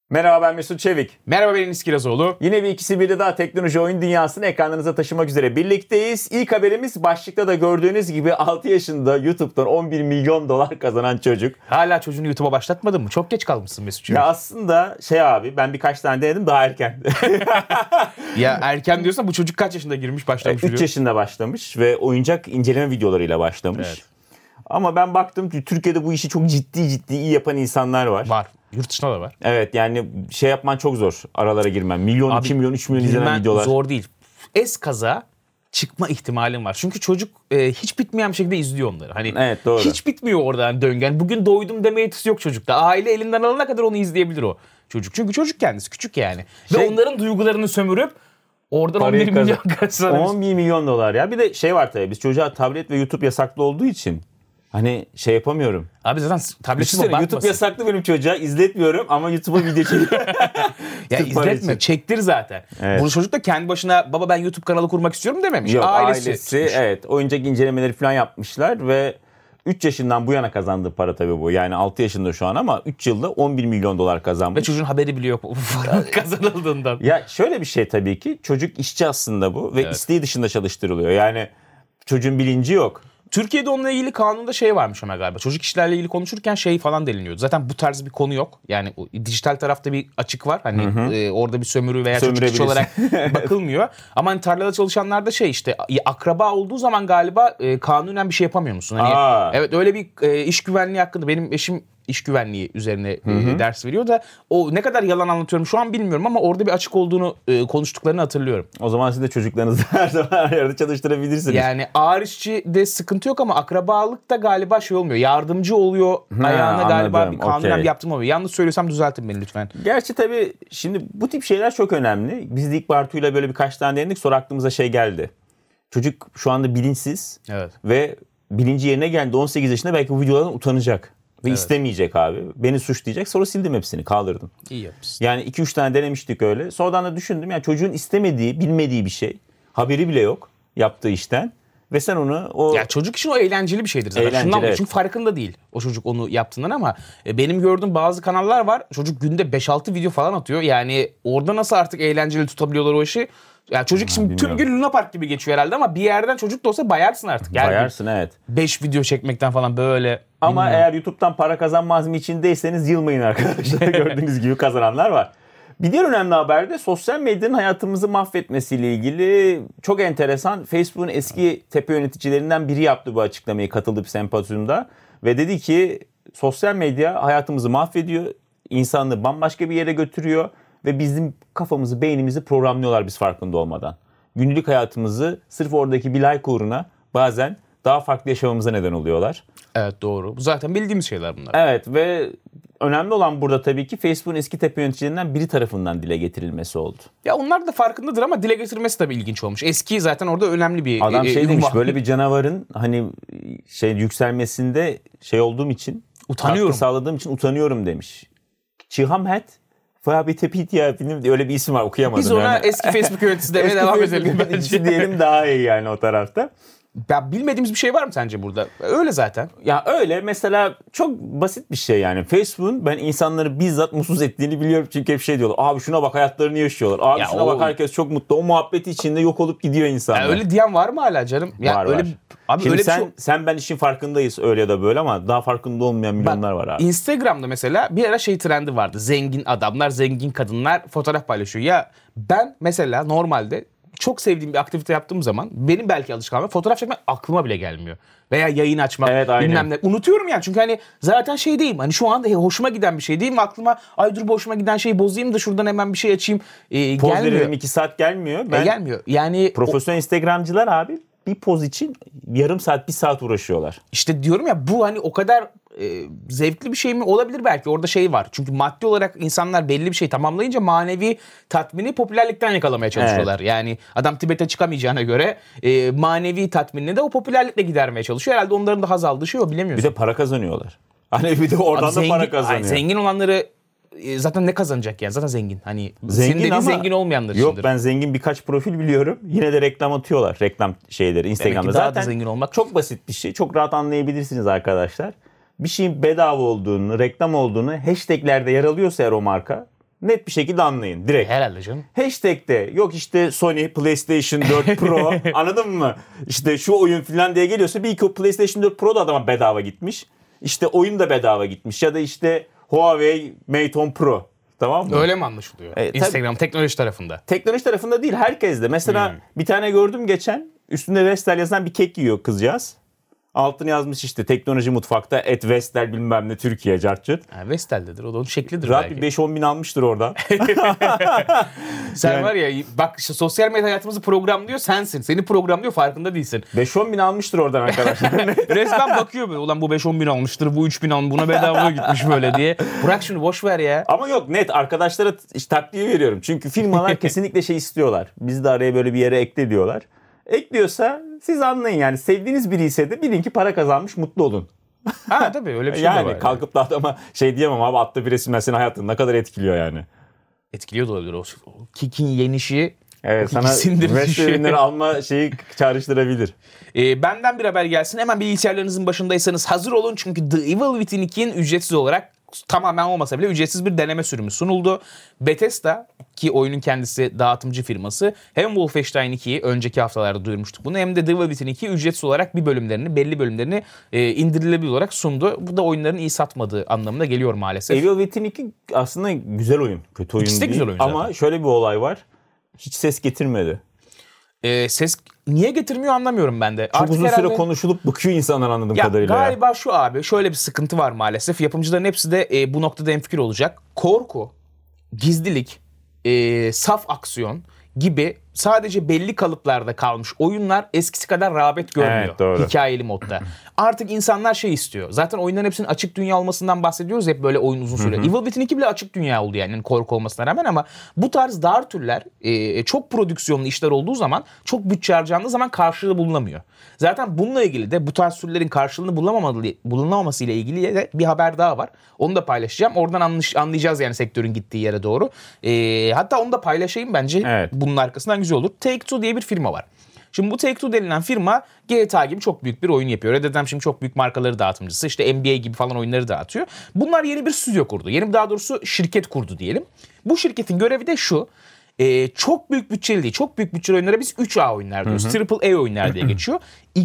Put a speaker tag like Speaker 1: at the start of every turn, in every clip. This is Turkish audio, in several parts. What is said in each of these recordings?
Speaker 1: Merhaba, ben Mesut Çevik.
Speaker 2: Merhaba, ben Enis Kirazoğlu.
Speaker 1: Yine bir ikisi biri daha teknoloji oyun dünyasını ekranlarınıza taşımak üzere birlikteyiz. İlk haberimiz başlıkta da gördüğünüz gibi 6 yaşında YouTube'dan 11 milyon dolar kazanan çocuk.
Speaker 2: Hala çocuğunu YouTube'a başlatmadın mı? Çok geç kalmışsın Mesut'cuğum.
Speaker 1: Ya aslında abi ben birkaç tane denedim daha erken.
Speaker 2: Ya erken diyorsan bu çocuk kaç yaşında girmiş başlamış?
Speaker 1: 3 yaşında başlamış ve oyuncak inceleme videolarıyla başlamış.
Speaker 2: Evet.
Speaker 1: Ama ben baktım ki Türkiye'de bu işi çok ciddi iyi yapan insanlar var.
Speaker 2: Var. Yurt dışında da var.
Speaker 1: Evet, yani şey yapman çok zor, aralara girmen. Milyon,
Speaker 2: Abi,
Speaker 1: 2 milyon, 3 milyon izlenen videolar.
Speaker 2: Zor değil. Eskaza çıkma ihtimalin var. Çünkü çocuk hiç bitmeyen bir şekilde izliyor onları. Hani
Speaker 1: Evet, doğru.
Speaker 2: hiç bitmiyor oradan döngen. Bugün doydum deme yetisi yok çocukta. Aile elinden alana kadar onu izleyebilir o çocuk. Çünkü çocuk kendisi küçük yani. Ve onların duygularını sömürüp oradan 11 milyon kazanır.
Speaker 1: 11 milyon dolar ya. Bir de şey var tabii, biz çocuğa tablet ve YouTube yasaklı olduğu için hani şey yapamıyorum.
Speaker 2: Abi zaten tabletsiz bakmasın.
Speaker 1: YouTube yasaklı benim çocuğa, izletmiyorum ama YouTube'a video çekiyorum.
Speaker 2: Ya izletme, çektir zaten.
Speaker 1: Evet.
Speaker 2: Bu çocuk da kendi başına baba ben YouTube kanalı kurmak istiyorum dememiş.
Speaker 1: Yok,
Speaker 2: ailesi
Speaker 1: evet, oyuncak incelemeleri falan yapmışlar ve 3 yaşından bu yana kazandığı para tabii bu. Yani 6 yaşında şu an ama 3 yılda 11 milyon dolar kazanmış.
Speaker 2: Ve çocuğun haberi bile yok kazanıldığından.
Speaker 1: Ya şöyle bir şey tabii ki, çocuk işçi aslında bu ve
Speaker 2: Evet.
Speaker 1: isteği dışında çalıştırılıyor. Yani çocuğun bilinci yok.
Speaker 2: Türkiye'de onunla ilgili kanunda şey varmış ama galiba. Çocuk işlerle ilgili konuşurken şey falan deliniyordu. Zaten bu tarz bir konu yok. Yani o dijital tarafta bir açık var. Hani orada bir sömürü veya çocuk işi olarak bakılmıyor. Ama hani tarlada çalışanlarda şey işte akraba olduğu zaman galiba kanunen bir şey yapamıyor musun? Hani evet, öyle bir iş güvenliği hakkında benim eşim iş güvenliği üzerine ders veriyor da o ne kadar yalan anlatıyorum şu an bilmiyorum ama orada bir açık olduğunu konuştuklarını hatırlıyorum.
Speaker 1: O zaman siz de çocuklarınızı her zaman her yerde çalıştırabilirsiniz.
Speaker 2: Yani ağır işçide sıkıntı yok ama akrabalıkta galiba şey olmuyor. Yardımcı oluyor ayağına galiba
Speaker 1: anladım,
Speaker 2: bir kanunen
Speaker 1: okey.
Speaker 2: bir yaptırım oluyor. Yanlış söylüyorsam düzeltin beni lütfen.
Speaker 1: Gerçi tabii şimdi bu tip şeyler çok önemli. Biz de ilk Bartu'yla böyle birkaç tane denedik, sonra aklımıza şey geldi. Çocuk şu anda bilinçsiz
Speaker 2: Evet.
Speaker 1: ve bilinci yerine geldi, 18 yaşında, belki bu videolardan utanacak. Ve
Speaker 2: Evet.
Speaker 1: istemeyecek abi. Beni suçlayacak. Sonra sildim hepsini, kaldırdım.
Speaker 2: İyi yapmışsın.
Speaker 1: Yani 2-3 tane denemiştik öyle. Sonradan da düşündüm. Yani çocuğun istemediği, bilmediği bir şey. Haberi bile yok yaptığı işten. Ve sen onu o...
Speaker 2: Ya çocuk için o eğlenceli bir şeydir zaten.
Speaker 1: Eğlenceli,
Speaker 2: Şundan
Speaker 1: evet.
Speaker 2: Çünkü farkında değil o çocuk onu yaptığından ama benim gördüğüm bazı kanallar var. Çocuk günde 5-6 video falan atıyor. Yani orada nasıl artık eğlenceli tutabiliyorlar o işi? Yani çocuk için tüm gün Luna Park gibi geçiyor herhalde ama bir yerden çocuk da olsa bayarsın artık. Yani
Speaker 1: Bayarsın, evet.
Speaker 2: 5 video çekmekten falan böyle.
Speaker 1: Ama
Speaker 2: bilmiyorum.
Speaker 1: eğer YouTube'dan para kazanma azmi içindeyseniz yılmayın arkadaşlar. Gördüğünüz gibi kazananlar var. Bir diğer önemli haber de sosyal medyanın hayatımızı mahvetmesiyle ilgili çok enteresan. Facebook'un eski tepe yöneticilerinden biri yaptı bu açıklamayı, katıldı bir sempozyumda. Ve dedi ki sosyal medya hayatımızı mahvediyor. İnsanlığı bambaşka bir yere götürüyor. Ve bizim kafamızı, beynimizi programlıyorlar biz farkında olmadan. Günlük hayatımızı sırf oradaki bir like uğruna bazen daha farklı yaşamamıza neden oluyorlar.
Speaker 2: Evet, doğru. Bu zaten bildiğimiz şeyler bunlar.
Speaker 1: Evet ve önemli olan burada tabii ki Facebook'un eski tepe yöneticilerinden biri tarafından dile getirilmesi oldu.
Speaker 2: Ya onlar da farkındadır ama dile getirmesi tabii ilginç olmuş. Eski zaten orada önemli bir
Speaker 1: Adam şey demiş,
Speaker 2: ünvan.
Speaker 1: böyle bir canavarın hani şey yükselmesinde şey olduğum için,
Speaker 2: Utanıyorum.
Speaker 1: katkı sağladığım için utanıyorum demiş. Çihamhet Fabitepitya öyle bir isim var, okuyamadım.
Speaker 2: Biz ona
Speaker 1: yani.
Speaker 2: eski Facebook yöneticisi demeye devam edelim bence.
Speaker 1: Diyelim daha iyi yani o tarafta.
Speaker 2: Ya bilmediğimiz bir şey var mı sence burada? Öyle zaten.
Speaker 1: Ya öyle, mesela çok basit bir şey yani. Facebook'un ben insanları bizzat mutsuz ettiğini biliyorum çünkü hep şey diyorlar. Abi şuna bak, hayatlarını yaşıyorlar. Abi
Speaker 2: Ya
Speaker 1: şuna bak, herkes çok mutlu. O muhabbeti içinde yok olup gidiyor insanlar.
Speaker 2: Ya öyle diyen var mı hala canım? Ya
Speaker 1: var
Speaker 2: öyle,
Speaker 1: var.
Speaker 2: Abi
Speaker 1: Şimdi
Speaker 2: öyle
Speaker 1: sen ben işin farkındayız öyle ya da böyle ama daha farkında olmayan milyonlar var abi.
Speaker 2: Instagram'da mesela bir ara şey trendi vardı. Zengin adamlar, zengin kadınlar fotoğraf paylaşıyor. Ya ben mesela normalde çok sevdiğim bir aktivite yaptığım zaman benim belki alışkanlığım fotoğraf çekmek aklıma bile gelmiyor. Veya yayın açmak,
Speaker 1: Evet, aynen.
Speaker 2: bilmem ne. Unutuyorum yani çünkü hani zaten şey değilim. Hani şu anda hoşuma giden bir şey değil mi? Aklıma ay dur bu hoşuma giden şeyi bozayım da şuradan hemen bir şey açayım.
Speaker 1: Poz
Speaker 2: Gelmiyor.
Speaker 1: verelim 2 saat gelmiyor.
Speaker 2: Gelmiyor. Yani
Speaker 1: Profesyonel Instagramcılar abi bir poz için yarım saat, bir saat uğraşıyorlar.
Speaker 2: İşte diyorum ya bu hani o kadar zevkli bir şey mi olabilir belki orada şey var. Çünkü maddi olarak insanlar belli bir şey tamamlayınca manevi tatmini popülerlikten yakalamaya çalışıyorlar. Evet. Yani adam Tibet'e çıkamayacağına göre manevi tatminini de o popülerlikle gidermeye çalışıyor. Herhalde onların da haz aldığı şey o, bilemiyorsun.
Speaker 1: Bir de para kazanıyorlar. Hani bir de oradan da para kazanıyor.
Speaker 2: Zengin olanları zaten ne kazanacak yani? Zaten zengin. Hani
Speaker 1: zengin
Speaker 2: senin dediğin
Speaker 1: ama
Speaker 2: zengin olmayanlar
Speaker 1: yok,
Speaker 2: içindir.
Speaker 1: ben zengin birkaç profil biliyorum. Yine de reklam atıyorlar. Reklam şeyleri Instagram'da.
Speaker 2: Zaten zengin olmak
Speaker 1: çok basit bir şey. Çok rahat anlayabilirsiniz arkadaşlar. Bir şeyin bedava olduğunu, reklam olduğunu hashtaglerde yer alıyorsa eğer o marka, net bir şekilde anlayın direkt.
Speaker 2: Herhalde canım.
Speaker 1: Hashtag'te yok işte Sony PlayStation 4 Pro anladın mı? İşte şu oyun falan diye geliyorsa bir iki o PlayStation 4 Pro da adama bedava gitmiş. İşte oyun da bedava gitmiş ya da işte Huawei Mate 10 Pro. Tamam mı?
Speaker 2: Öyle mi anlaşılıyor? Instagram teknoloji tarafında.
Speaker 1: Teknoloji tarafında değil, herkes de. Mesela bir tane gördüm geçen. Üstünde Vestel yazan bir kek yiyor kızcağız. Altını yazmış işte teknoloji mutfakta et Vestel bilmem ne Türkiye cartçut.
Speaker 2: Vestel'dedir. O da onun şeklidir
Speaker 1: Rahat
Speaker 2: belki.
Speaker 1: bir 5-10 bin almıştır oradan.
Speaker 2: Sen
Speaker 1: Yani-
Speaker 2: var ya bak işte sosyal medya hayatımızı programlıyor sensin. Seni programlıyor farkında değilsin.
Speaker 1: 5-10 bin almıştır oradan arkadaşlar.
Speaker 2: Resmen bakıyor böyle ulan bu 5-10 bin almıştır bu 3 bin almış buna bedava gitmiş böyle diye. Bırak şunu boş ver ya.
Speaker 1: Ama yok net arkadaşlara taktiği veriyorum. Çünkü firmalar kesinlikle şey istiyorlar. Biz de araya böyle bir yere ekle diyorlar. Ekliyorsa siz anlayın yani sevdiğiniz biri ise de bilin ki para kazanmış mutlu olun.
Speaker 2: Ha tabii öyle bir şey de var.
Speaker 1: Yani kalkıp da adama şey diyemem abi attığı bir resimler senin hayatını ne kadar etkiliyor yani.
Speaker 2: Etkiliyor da olabilir o. Kik'in yenişi.
Speaker 1: Evet sana
Speaker 2: sindirilişi.
Speaker 1: Vestel ürünleri alma şeyi çağrıştırabilir.
Speaker 2: Benden bir haber gelsin. Hemen bilgisayarlarınızın başındaysanız hazır olun. Çünkü The Evil Within 2'nin ücretsiz olarak tamamen olmasa bile ücretsiz bir deneme sürümü sunuldu. Bethesda ki oyunun kendisi dağıtımcı firması hem Wolfenstein 2'yi önceki haftalarda duyurmuştuk bunu hem de The Evil Within 2'yi ücretsiz olarak belli bölümlerini indirilebilir olarak sundu. Bu da oyunların iyi satmadığı anlamına geliyor maalesef.
Speaker 1: Evil Within 2 aslında güzel oyun. Kötü oyun
Speaker 2: İkisi de
Speaker 1: değil.
Speaker 2: güzel oyun
Speaker 1: Ama
Speaker 2: zaten.
Speaker 1: şöyle bir olay var. Hiç ses getirmedi.
Speaker 2: Ses niye getirmiyor anlamıyorum ben de.
Speaker 1: Çok
Speaker 2: Artık
Speaker 1: uzun süre
Speaker 2: herhalde-
Speaker 1: konuşulup bıkıyor insanlar anladığım
Speaker 2: Ya
Speaker 1: kadarıyla.
Speaker 2: galiba şu abi şöyle bir sıkıntı var maalesef. Yapımcıların hepsi de bu noktada hemfikir olacak. Korku, gizlilik, saf aksiyon gibi sadece belli kalıplarda kalmış oyunlar eskisi kadar rağbet görmüyor.
Speaker 1: Evet, doğru.
Speaker 2: Hikayeli modda. Artık insanlar şey istiyor. Zaten oyunların hepsinin açık dünya olmasından bahsediyoruz hep böyle oyun uzun süre. Evil Within 2 bile açık dünya oldu yani korku olmasına rağmen ama bu tarz dar türler çok prodüksiyonlu işler olduğu zaman çok bütçe harcandığı zaman karşılığı bulunamıyor. Zaten bununla ilgili de bu tarz türlerin karşılığını bulunamaması ile ilgili de bir haber daha var. Onu da paylaşacağım. Oradan anlayacağız yani sektörün gittiği yere doğru. Hatta onu da paylaşayım bence.
Speaker 1: Evet.
Speaker 2: Bunun arkasından güzel olur. Take-Two diye bir firma var. Şimdi bu Take-Two denilen firma GTA gibi çok büyük bir oyun yapıyor. Red Dead Redemption çok büyük markaları dağıtımcısı. İşte NBA gibi falan oyunları dağıtıyor. Bunlar yeni bir stüdyo kurdu. Daha doğrusu şirket kurdu diyelim. Bu şirketin görevi de şu. Çok büyük bütçeli değil. Çok büyük bütçeli oyunlara biz 3A oyunlar diyoruz. Triple A oyunlar diye geçiyor.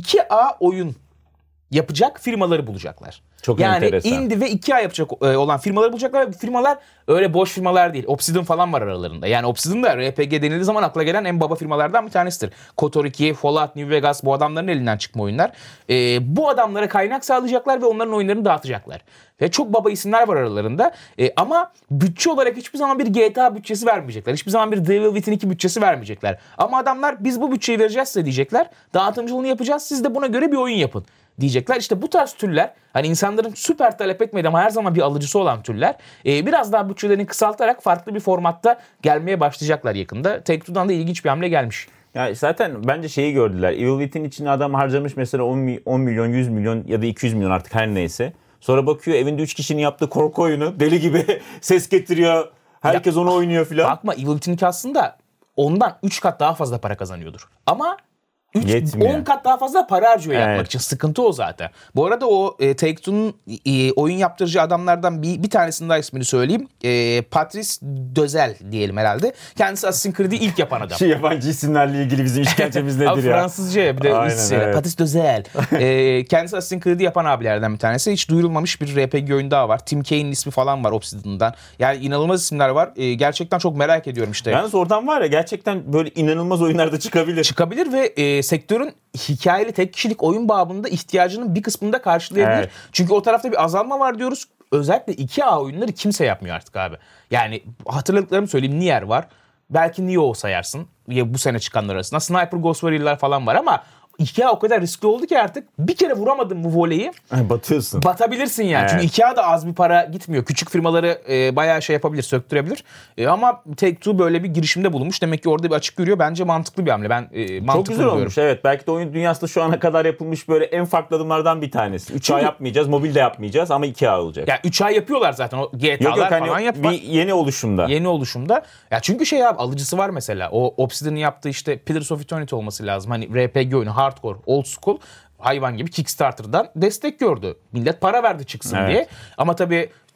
Speaker 2: 2A oyun yapacak firmaları bulacaklar.
Speaker 1: Çok
Speaker 2: yani
Speaker 1: enteresan.
Speaker 2: indie ve 2A yapacak olan firmaları bulacaklar. Bu firmalar öyle boş firmalar değil. Obsidian falan var aralarında. Yani Obsidian da RPG denildiği zaman akla gelen en baba firmalardan bir tanesidir. KOTOR 2, Fallout New Vegas bu adamların elinden çıkma oyunlar. Bu adamlara kaynak sağlayacaklar ve onların oyunlarını dağıtacaklar. Ve çok baba isimler var aralarında. Ama bütçe olarak hiçbir zaman bir GTA bütçesi vermeyecekler. Hiçbir zaman bir The Evil Within 2 bütçesi vermeyecekler. Ama adamlar biz bu bütçeyi vereceğiz size diyecekler. Dağıtımcılığını yapacağız. Siz de buna göre bir oyun yapın diyecekler. İşte bu tarz türler hani insanların süper talep etmediği ama her zaman bir alıcısı olan türler biraz daha bütçelerini kısaltarak farklı bir formatta gelmeye başlayacaklar yakında. Take-Two'dan da ilginç bir hamle gelmiş.
Speaker 1: Ya zaten bence şeyi gördüler. Evil Within için adam harcamış mesela 10 milyon, 100 milyon ya da 200 milyon artık her neyse. Sonra bakıyor evinde 3 kişinin yaptığı korku oyunu deli gibi ses getiriyor. Herkes onu oynuyor filan.
Speaker 2: Bakma Evil Within 2 aslında ondan 3 kat daha fazla para kazanıyordur. Ama
Speaker 1: Yetmiyor.
Speaker 2: 10 kat daha fazla para harcıyor yapmak
Speaker 1: Evet.
Speaker 2: için. Sıkıntı o zaten. Bu arada o Take-Two'nun oyun yaptırıcı adamlardan bir tanesinin daha ismini söyleyeyim. Patrice Dözel diyelim herhalde. Kendisi Assassin's Creed'i ilk yapan adam.
Speaker 1: Şu yabancı isimlerle ilgili bizim işkencemiz nedir
Speaker 2: Abi
Speaker 1: ya?
Speaker 2: Fransızca bir de
Speaker 1: Aynen, evet.
Speaker 2: Patrice Dözel. Kendisi Assassin's Creed'i yapan abilerden bir tanesi. Hiç duyurulmamış bir RPG oyun daha var. Tim Kane'in ismi falan var Obsidian'dan. Yani inanılmaz isimler var. Gerçekten çok merak ediyorum işte.
Speaker 1: Yalnız oradan var ya gerçekten böyle inanılmaz oyunlar da çıkabilir.
Speaker 2: Çıkabilir ve sektörün hikayeli tek kişilik oyun babında ihtiyacının bir kısmını da karşılayabilir.
Speaker 1: Evet.
Speaker 2: Çünkü o tarafta bir azalma var diyoruz. Özellikle 2A oyunları kimse yapmıyor artık abi. Yani hatırladıklarımı söyleyeyim. Nier var. Belki Nioh sayarsın. Ya bu sene çıkanlar arasında. Sniper Ghost Warrior'lar falan var ama 2A o kadar riskli oldu ki artık bir kere vuramadın bu voleyi
Speaker 1: Batıyorsun.
Speaker 2: batabilirsin yani.
Speaker 1: Evet.
Speaker 2: Çünkü 2A da az bir para gitmiyor. Küçük firmaları bayağı şey yapabilir, söktürebilir. Ama Take-Two böyle bir girişimde bulunmuş. Demek ki orada bir açık görüyor. Bence mantıklı bir hamle. Ben mantıklı
Speaker 1: Çok güzel
Speaker 2: buluyorum.
Speaker 1: olmuş evet. Belki de oyun dünyasında şu ana kadar yapılmış böyle en farklı adımlardan bir tanesi. 3A yapmayacağız, mobil de yapmayacağız ama 2A olacak.
Speaker 2: Yani 3A yapıyorlar zaten. O GTA'lar
Speaker 1: Yok
Speaker 2: falan
Speaker 1: hani
Speaker 2: yapmak.
Speaker 1: bir yeni oluşumda.
Speaker 2: Yeni oluşumda. Ya çünkü şey abi alıcısı var mesela. O Obsidian'ın yaptığı işte Pillars of Eternity olması lazım. Hani RPG oyunu, hardcore, old school hayvan gibi Kickstarter'dan destek gördü. Millet para verdi çıksın
Speaker 1: Evet.
Speaker 2: diye. Ama tabii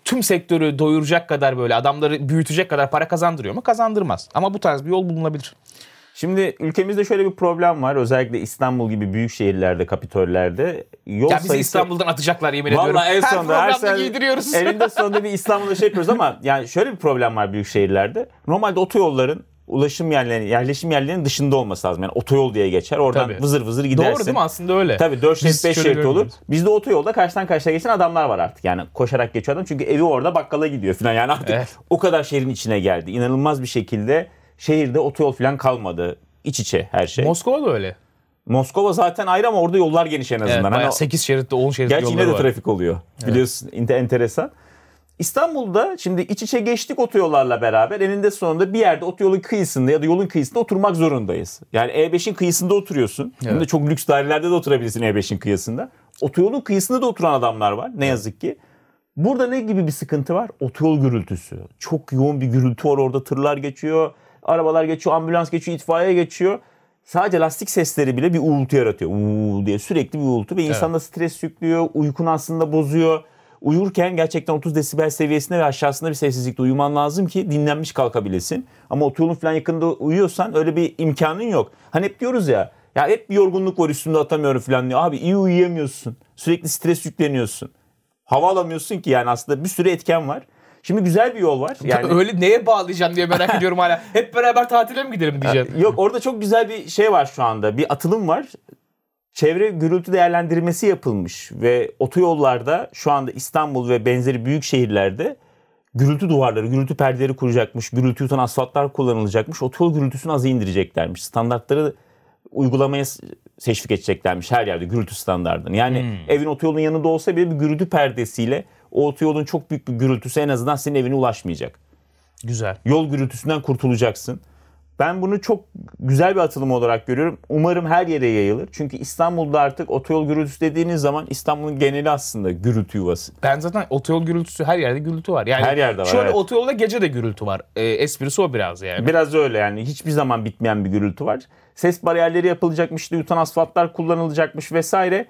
Speaker 2: tüm sektörü doyuracak kadar böyle adamları büyütecek kadar para kazandırıyor mu? Kazandırmaz. Ama bu tarz bir yol bulunabilir.
Speaker 1: Şimdi ülkemizde şöyle bir problem var. Özellikle İstanbul gibi büyük şehirlerde, kapitollerde yol
Speaker 2: Ya bizi
Speaker 1: sayısı...
Speaker 2: İstanbul'dan atacaklar yemin ediyorum.
Speaker 1: Vallahi en sonunda
Speaker 2: her programda giydiriyoruz.
Speaker 1: Elinde sonunda bir İstanbul'da şey yapıyoruz ama yani şöyle bir problem var büyük şehirlerde. Normalde otoyolların ulaşım yerlerinin, yerleşim yerlerinin dışında olması lazım. Yani otoyol diye geçer. Oradan
Speaker 2: Tabii.
Speaker 1: vızır vızır gidersin.
Speaker 2: Doğru değil mi? Aslında öyle.
Speaker 1: Tabii 4 şerit 5 şerit olur.
Speaker 2: görmüyoruz.
Speaker 1: Bizde otoyolda karşıdan karşıya geçen adamlar var artık. Yani koşarak geçiyor adam. Çünkü evi orada bakkala gidiyor falan. Yani artık o kadar şehrin içine geldi. İnanılmaz bir şekilde şehirde otoyol falan kalmadı. İç içe her şey.
Speaker 2: Moskova da öyle.
Speaker 1: Moskova zaten ayrı ama orada yollar geniş en azından.
Speaker 2: Evet,
Speaker 1: hani
Speaker 2: 8 şeritli 10 şeritli
Speaker 1: gerçi
Speaker 2: yolları
Speaker 1: yine de
Speaker 2: var.
Speaker 1: trafik oluyor. Biliyorsun enteresan. İstanbul'da şimdi iç içe geçtik otoyollarla beraber eninde sonunda bir yerde otoyolun kıyısında ya da yolun kıyısında oturmak zorundayız. Yani E5'in kıyısında oturuyorsun. Hem de çok lüks dairelerde de oturabilirsin E5'in kıyısında. Otoyolun kıyısında da oturan adamlar var ne yazık ki. Burada ne gibi bir sıkıntı var? Otoyol gürültüsü. Çok yoğun bir gürültü var orada. Tırlar geçiyor, arabalar geçiyor, ambulans geçiyor, itfaiye geçiyor. Sadece lastik sesleri bile bir uğultu yaratıyor. Uuu diye sürekli bir uğultu ve insanda stres yüklüyor, uykunu aslında bozuyor. Uyurken gerçekten 30 desibel seviyesinde ve aşağısında bir sessizlikte uyuman lazım ki dinlenmiş kalkabilesin. Ama otoyolun falan yakında uyuyorsan öyle bir imkanın yok. Hani hep diyoruz ya hep bir yorgunluk var üstümde atamıyorum falan diyor. Abi iyi uyuyamıyorsun. Sürekli stres yükleniyorsun. Hava alamıyorsun ki yani aslında bir sürü etken var. Şimdi güzel bir yol var. Yani
Speaker 2: Öyle neye bağlayacaksın diye merak ediyorum hala. Hep beraber tatile mi gidelim diyeceğim.
Speaker 1: yok orada çok güzel bir şey var şu anda. Bir atılım var. Çevre gürültü değerlendirmesi yapılmış ve otoyollarda şu anda İstanbul ve benzeri büyük şehirlerde gürültü duvarları, gürültü perdeleri kuracakmış, gürültü yutan asfaltlar kullanılacakmış, otoyol gürültüsünü aza indireceklermiş. Standartları uygulamaya teşvik edeceklermiş her yerde gürültü standartını. Yani evin otoyolun yanında olsa bile bir gürültü perdesiyle o otoyolun çok büyük bir gürültüsü en azından senin evine ulaşmayacak.
Speaker 2: Güzel.
Speaker 1: Yol gürültüsünden kurtulacaksın. Ben bunu çok güzel bir atılım olarak görüyorum. Umarım her yere yayılır. Çünkü İstanbul'da artık otoyol gürültüsü dediğiniz zaman İstanbul'un geneli aslında gürültü yuvası.
Speaker 2: Ben zaten otoyol gürültüsü her yerde gürültü var. Yani
Speaker 1: her yerde var.
Speaker 2: şöyle
Speaker 1: evet.
Speaker 2: Otoyolda gece de gürültü var. Esprisi o biraz yani.
Speaker 1: Biraz öyle yani. Hiçbir zaman bitmeyen bir gürültü var. Ses bariyerleri yapılacakmış, işte yutan asfaltlar kullanılacakmış vesaire.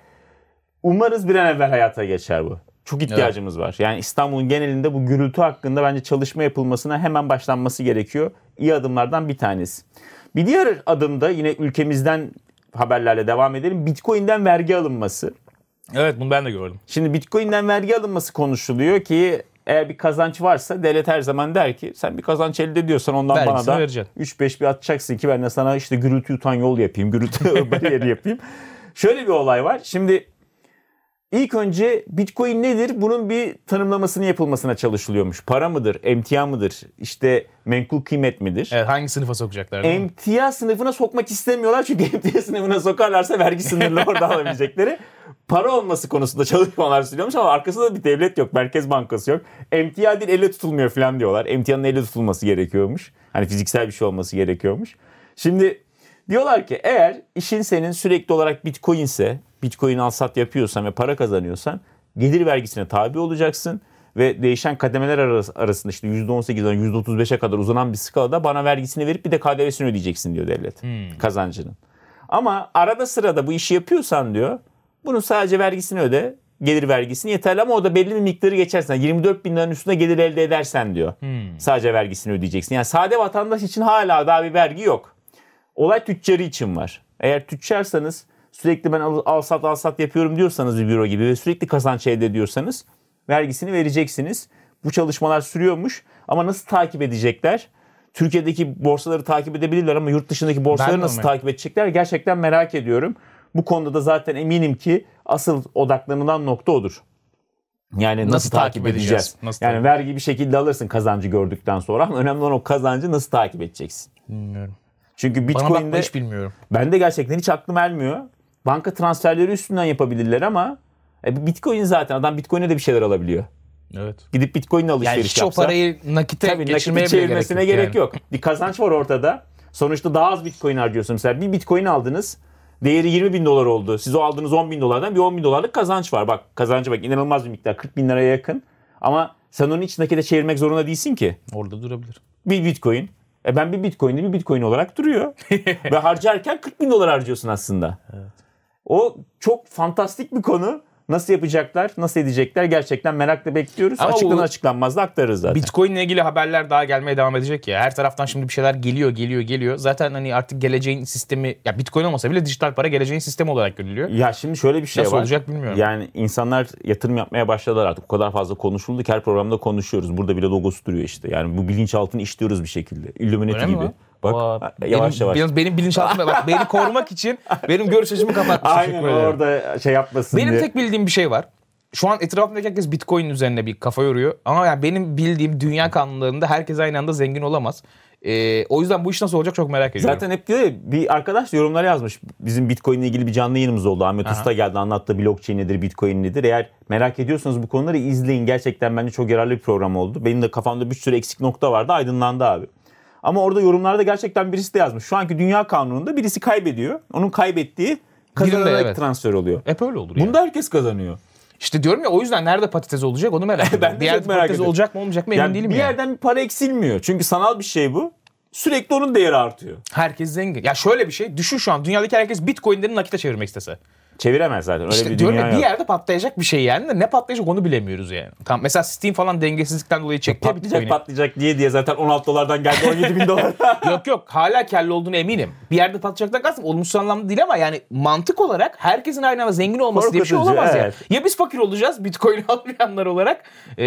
Speaker 1: Umarız bir an evvel hayata geçer bu. Çok ihtiyacımız var. Yani İstanbul'un genelinde bu gürültü hakkında bence çalışma yapılmasına hemen başlanması gerekiyor. İyi adımlardan bir tanesi. Bir diğer adım da yine ülkemizden haberlerle devam edelim. Bitcoin'den vergi alınması.
Speaker 2: Evet bunu ben de gördüm.
Speaker 1: Şimdi Bitcoin'den vergi alınması konuşuluyor ki eğer bir kazanç varsa devlet her zaman der ki sen bir kazanç elde ediyorsan ondan
Speaker 2: vergisini
Speaker 1: bana da
Speaker 2: vereceksin.
Speaker 1: 3-5 bir atacaksın ki ben de sana işte gürültü yutan yol yapayım, gürültü bariyeri yapayım. Şöyle bir olay var. Şimdi İlk önce Bitcoin nedir? Bunun bir tanımlamasını yapılmasına çalışılıyormuş. Para mıdır? Emtia mıdır? İşte menkul kıymet midir?
Speaker 2: Evet, hangi sınıfa sokacaklar? Değil mi?
Speaker 1: Emtia sınıfına sokmak istemiyorlar. Çünkü emtia sınıfına sokarlarsa vergi sınırlı orada alabilecekleri. Para olması konusunda çalışmalar sürüyormuş ama arkasında da bir devlet yok. Merkez Bankası yok. Emtia değil elle tutulmuyor falan diyorlar. Emtianın elle tutulması gerekiyormuş. Hani fiziksel bir şey olması gerekiyormuş. Şimdi diyorlar ki eğer işin senin sürekli olarak Bitcoin ise, Bitcoin al sat yapıyorsan ve para kazanıyorsan gelir vergisine tabi olacaksın ve değişen kademeler arasında işte %18'den %35'e kadar uzanan bir skalada bana vergisini verip bir de KDV'sini ödeyeceksin diyor devlet kazancının. Ama arada sırada bu işi yapıyorsan diyor bunun sadece vergisini öde, gelir vergisini yeterli ama o da belli bir miktarı geçersen 24 bin liranın üstünde gelir elde edersen diyor sadece vergisini ödeyeceksin. Yani sade vatandaş için hala daha bir vergi yok. Olay tüccarı için var. Eğer tüccarsanız sürekli ben al sat yapıyorum diyorsanız bir büro gibi ve sürekli kazanç elde ediyorsanız vergisini vereceksiniz. Bu çalışmalar sürüyormuş ama nasıl takip edecekler? Türkiye'deki borsaları takip edebilirler ama yurt dışındaki borsaları nasıl takip edecekler? Gerçekten merak ediyorum. Bu konuda da zaten eminim ki asıl odaklanılan nokta odur. Yani nasıl takip edeceğiz? Yani vergi bir şekilde alırsın kazancı gördükten sonra ama önemli olan o kazancı nasıl takip edeceksin?
Speaker 2: Bilmiyorum.
Speaker 1: Çünkü Bitcoin'de
Speaker 2: hiç bilmiyorum.
Speaker 1: Ben de gerçekten hiç aklım ermiyor. Banka transferleri üstünden yapabilirler ama Bitcoin zaten adam Bitcoin'e de bir şeyler alabiliyor.
Speaker 2: Evet.
Speaker 1: Gidip Bitcoin'le alışveriş
Speaker 2: yani hiç
Speaker 1: yapsa.
Speaker 2: o parayı nakite geçirmeye
Speaker 1: çevirmesine gerek yok. Bir kazanç var ortada. Sonuçta daha az Bitcoin harcıyorsun. Mesela bir Bitcoin aldınız. Değeri 20 bin dolar oldu. Siz o aldığınız 10 bin dolardan bir 10 bin dolarlık kazanç var. Kazancı inanılmaz bir miktar. 40 bin liraya yakın. Ama sen onun hiç nakite çevirmek zorunda değilsin ki.
Speaker 2: Orada durabilir.
Speaker 1: Bir Bitcoin. Ben bir Bitcoin olarak duruyor. Ve harcarken 40 bin dolar harcıyorsun aslında. Evet. O çok fantastik bir konu. Nasıl yapacaklar, nasıl edecekler gerçekten merakla bekliyoruz.
Speaker 2: Ama
Speaker 1: açıklanır açıklanmaz da aktarırız zaten.
Speaker 2: Bitcoin'le ilgili haberler daha gelmeye devam edecek ya. Her taraftan şimdi bir şeyler geliyor. Zaten hani artık geleceğin sistemi, ya Bitcoin olmasa bile dijital para geleceğin sistemi olarak görülüyor.
Speaker 1: Ya şimdi şöyle bir şey
Speaker 2: Nasıl
Speaker 1: var.
Speaker 2: olacak bilmiyorum.
Speaker 1: Yani insanlar yatırım yapmaya başladılar artık. O kadar fazla konuşuldu ki her programda konuşuyoruz. Burada bile logosu duruyor işte. Yani bu bilinçaltını işliyoruz bir şekilde. Illuminati
Speaker 2: Öyle mi
Speaker 1: gibi.
Speaker 2: lan?
Speaker 1: Bak yavaş yavaş.
Speaker 2: Benim bilinçaltım bak beni korumak için benim görüş açımı kapatmış.
Speaker 1: Aynen orada şey yapmasın
Speaker 2: Benim
Speaker 1: diye.
Speaker 2: tek bildiğim bir şey var. Şu an etrafımdaki herkes Bitcoin üzerine bir kafa yoruyor. Ama yani benim bildiğim dünya kanunlarında herkes aynı anda zengin olamaz. O yüzden bu iş nasıl olacak çok merak ediyorum.
Speaker 1: Zaten hep diyor ya, bir arkadaş yorumlara yazmış. Bizim Bitcoin ile ilgili bir canlı yayınımız oldu. Ahmet Usta geldi, anlattı blockchain nedir, Bitcoin nedir. Eğer merak ediyorsanız bu konuları izleyin. Gerçekten bence çok yararlı bir program oldu. Benim de kafamda bir sürü eksik nokta vardı, aydınlandı abi. Ama orada yorumlarda gerçekten birisi de yazmış. Şu anki dünya kanununda birisi kaybediyor. Onun kaybettiği kazanarak transfer oluyor.
Speaker 2: Hep öyle olur
Speaker 1: Bunda herkes kazanıyor.
Speaker 2: İşte diyorum ya, o yüzden nerede patates olacak onu merak ediyorum.
Speaker 1: Ben de
Speaker 2: bir yerde
Speaker 1: çok merak
Speaker 2: patates
Speaker 1: ediyorum.
Speaker 2: olacak mı olmayacak mı emin değilim
Speaker 1: bir
Speaker 2: yani.
Speaker 1: yerden bir para eksilmiyor. Çünkü sanal bir şey bu. Sürekli onun değeri artıyor.
Speaker 2: Herkes zengin. Ya şöyle bir şey düşün, şu an dünyadaki herkes Bitcoin'lerini nakite çevirmek istese.
Speaker 1: Çeviremez zaten. Öyle
Speaker 2: İşte
Speaker 1: bir
Speaker 2: diyorum
Speaker 1: dünya
Speaker 2: ya,
Speaker 1: yok.
Speaker 2: bir yerde patlayacak bir şey yani de ne patlayacak onu bilemiyoruz yani. Tamam, mesela Steam falan dengesizlikten dolayı çekti ya Bitcoin'i.
Speaker 1: Patlayacak diye zaten 16 dolardan geldi 17 bin dolar.
Speaker 2: Yok hala kârlı olduğunu eminim. Bir yerde patlayacaktan kastım olumsuz anlamda değil ama yani mantık olarak herkesin aynı anda zengin olması diye bir şey
Speaker 1: Korkutucu,
Speaker 2: olamaz
Speaker 1: evet.
Speaker 2: ya. Ya biz fakir olacağız Bitcoin almayanlar olarak.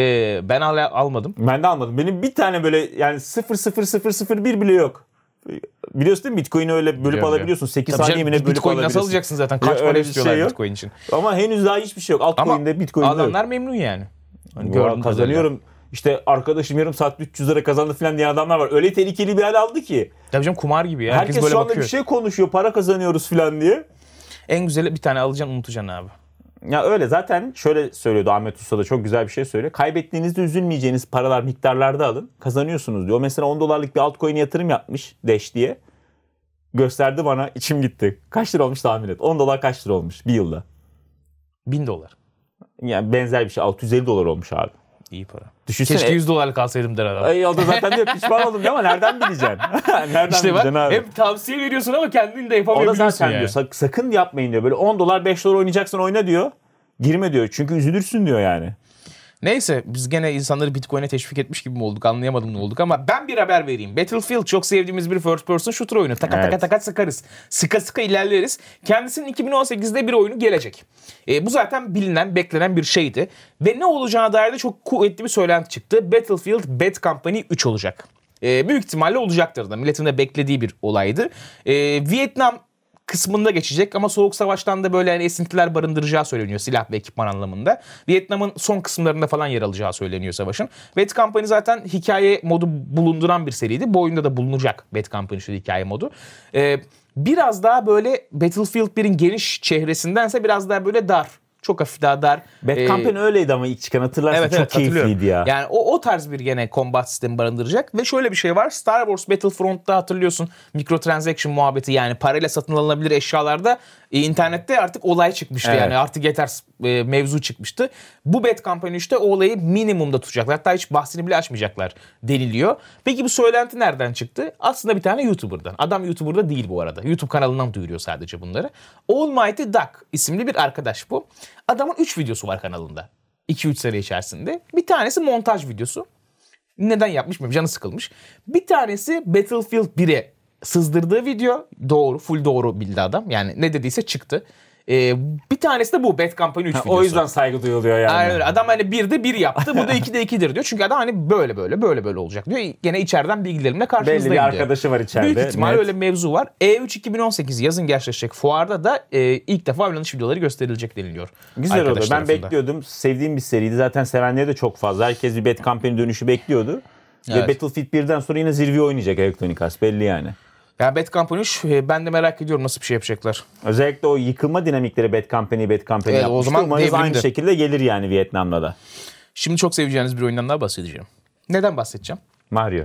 Speaker 2: Ben hala almadım.
Speaker 1: Ben de almadım. Benim bir tane böyle yani 0,0001 bile yok. Biliyorsun değil mi? Bitcoin'i öyle bölüp
Speaker 2: Biliyorum,
Speaker 1: alabiliyorsun. 8
Speaker 2: Tabii
Speaker 1: saniye mi ne bölüp
Speaker 2: Bitcoin
Speaker 1: alabiliyorsun.
Speaker 2: nasıl alacaksın zaten? Kaç
Speaker 1: Ya
Speaker 2: para
Speaker 1: öyle bir
Speaker 2: istiyorlar
Speaker 1: şey yok.
Speaker 2: Bitcoin için?
Speaker 1: Ama henüz daha hiçbir şey yok. Altcoin'de, Bitcoin'de yok.
Speaker 2: alanlar memnun yani. Hani
Speaker 1: Kazanıyorum.
Speaker 2: kadarıyla.
Speaker 1: İşte arkadaşım yarım saat 300 lira kazandı falan diye adamlar var. Öyle tehlikeli bir hal aldı ki.
Speaker 2: Tabii canım, kumar gibi ya. Herkes
Speaker 1: Herkes
Speaker 2: böyle
Speaker 1: şu anda
Speaker 2: bakıyor.
Speaker 1: bir şey konuşuyor. Para kazanıyoruz falan diye.
Speaker 2: En güzeli bir tane alacaksın, unutacaksın abi.
Speaker 1: Ya öyle zaten şöyle söylüyordu Ahmet Usta da, çok güzel bir şey söylüyor. Kaybettiğinizde üzülmeyeceğiniz paralar miktarlarda alın. Kazanıyorsunuz diyor. Mesela 10 dolarlık bir altcoin'e yatırım yapmış Dash diye. Gösterdi bana, içim gitti. Kaç lira olmuş tahmin et. 10 dolar kaç lira olmuş bir yılda?
Speaker 2: $1000.
Speaker 1: Yani benzer bir şey 650 dolar olmuş abi.
Speaker 2: İyi para.
Speaker 1: Düşünsene.
Speaker 2: Keşke $100 alsaydım der adam.
Speaker 1: Ay, o da zaten diyor pişman oldum diyor ama nereden bileceksin? Nereden
Speaker 2: İşte bak,
Speaker 1: bileceksin abi?
Speaker 2: hep tavsiye veriyorsun ama kendin de
Speaker 1: O da
Speaker 2: yapamayabiliyorsun
Speaker 1: zaten
Speaker 2: yani.
Speaker 1: diyor sakın yapmayın diyor. Böyle 10 dolar 5 dolar oynayacaksan oyna diyor. Girme diyor. Çünkü üzülürsün diyor yani.
Speaker 2: Neyse, biz gene insanları Bitcoin'e teşvik etmiş gibi mi olduk, anlayamadım ne olduk ama ben bir haber vereyim. Battlefield çok sevdiğimiz bir first person shooter oyunu. Taka sıkarız. Sıka ilerleriz. Kendisinin 2018'de bir oyunu gelecek. Bu zaten bilinen, beklenen bir şeydi. Ve ne olacağına dair de çok kuvvetli bir söylenti çıktı. Battlefield Bad Company 3 olacak. Büyük ihtimalle olacaktır da. Milletin de beklediği bir olaydı. Vietnam kısmında geçecek ama Soğuk Savaş'tan da böyle yani esintiler barındıracağı söyleniyor silah ve ekipman anlamında. Vietnam'ın son kısımlarında falan yer alacağı söyleniyor savaşın. Bad Company zaten hikaye modu bulunduran bir seriydi. Bu oyunda da bulunacak Bad Company'nin hikaye modu. Biraz daha böyle Battlefield 1'in geniş çehresindense biraz daha böyle dar. Çok hafif daha dar.
Speaker 1: Bad Company öyleydi ama ilk çıkan hatırlarsın, çok keyifliydi ya.
Speaker 2: Yani o tarz bir gene combat sistemi barındıracak. Ve şöyle bir şey var. Star Wars Battlefront'ta hatırlıyorsun microtransaction muhabbeti, yani parayla satın alınabilir eşyalarda internette artık olay çıkmıştı.
Speaker 1: Evet.
Speaker 2: Yani artık yeter mevzu çıkmıştı. Bu Bad Company işte o olayı minimumda tutacaklar. Hatta hiç bahsini bile açmayacaklar deniliyor. Peki bu söylenti nereden çıktı? Aslında bir tane YouTuber'dan. Adam YouTuber'da değil bu arada. YouTube kanalından duyuruyor sadece bunları. Almighty Duck isimli bir arkadaş bu. Adamın 3 videosu var kanalında. 2-3 sene içerisinde. Bir tanesi montaj videosu. Neden yapmış bilmiyorum. Canı sıkılmış. Bir tanesi Battlefield 1'e sızdırdığı video. Doğru. Full doğru bildi adam. Yani ne dediyse çıktı. Bir tanesi de bu Bad Company 3 videosu.
Speaker 1: O yüzden saygı duyuluyor yani.
Speaker 2: Aynen öyle. Adam hani 1'de 1 yaptı. Bu da 2'de 2'dir diyor. Çünkü adam hani böyle olacak diyor. Gene içeriden bilgilerimle karşınızdayım
Speaker 1: Belli
Speaker 2: diyor.
Speaker 1: bir arkadaşı var içeride.
Speaker 2: Büyük ihtimal
Speaker 1: net.
Speaker 2: öyle bir mevzu var. E3 2018 yazın gerçekleşecek fuarda da ilk defa oynanış videoları gösterilecek deniliyor.
Speaker 1: Güzel oldu.
Speaker 2: Arkadaş
Speaker 1: Ben
Speaker 2: tarafında.
Speaker 1: bekliyordum. Sevdiğim bir seriydi. Zaten sevenleri de çok fazla. Herkes bir Bad Company dönüşü bekliyordu.
Speaker 2: Evet.
Speaker 1: Ve Battlefield 1'den sonra yine zirve oynayacak Electronic Arts. Belli yani.
Speaker 2: Ya Bad Company 3 ben de merak ediyorum nasıl bir şey yapacaklar.
Speaker 1: Özellikle o yıkılma dinamikleri Bad Company
Speaker 2: Evet, o
Speaker 1: yapmıştı.
Speaker 2: zaman
Speaker 1: Umarız aynı
Speaker 2: devrimdi.
Speaker 1: şekilde gelir yani Vietnam'da da.
Speaker 2: Şimdi çok seveceğiniz bir oyundan daha bahsedeceğim. Neden bahsedeceğim?
Speaker 1: Mario.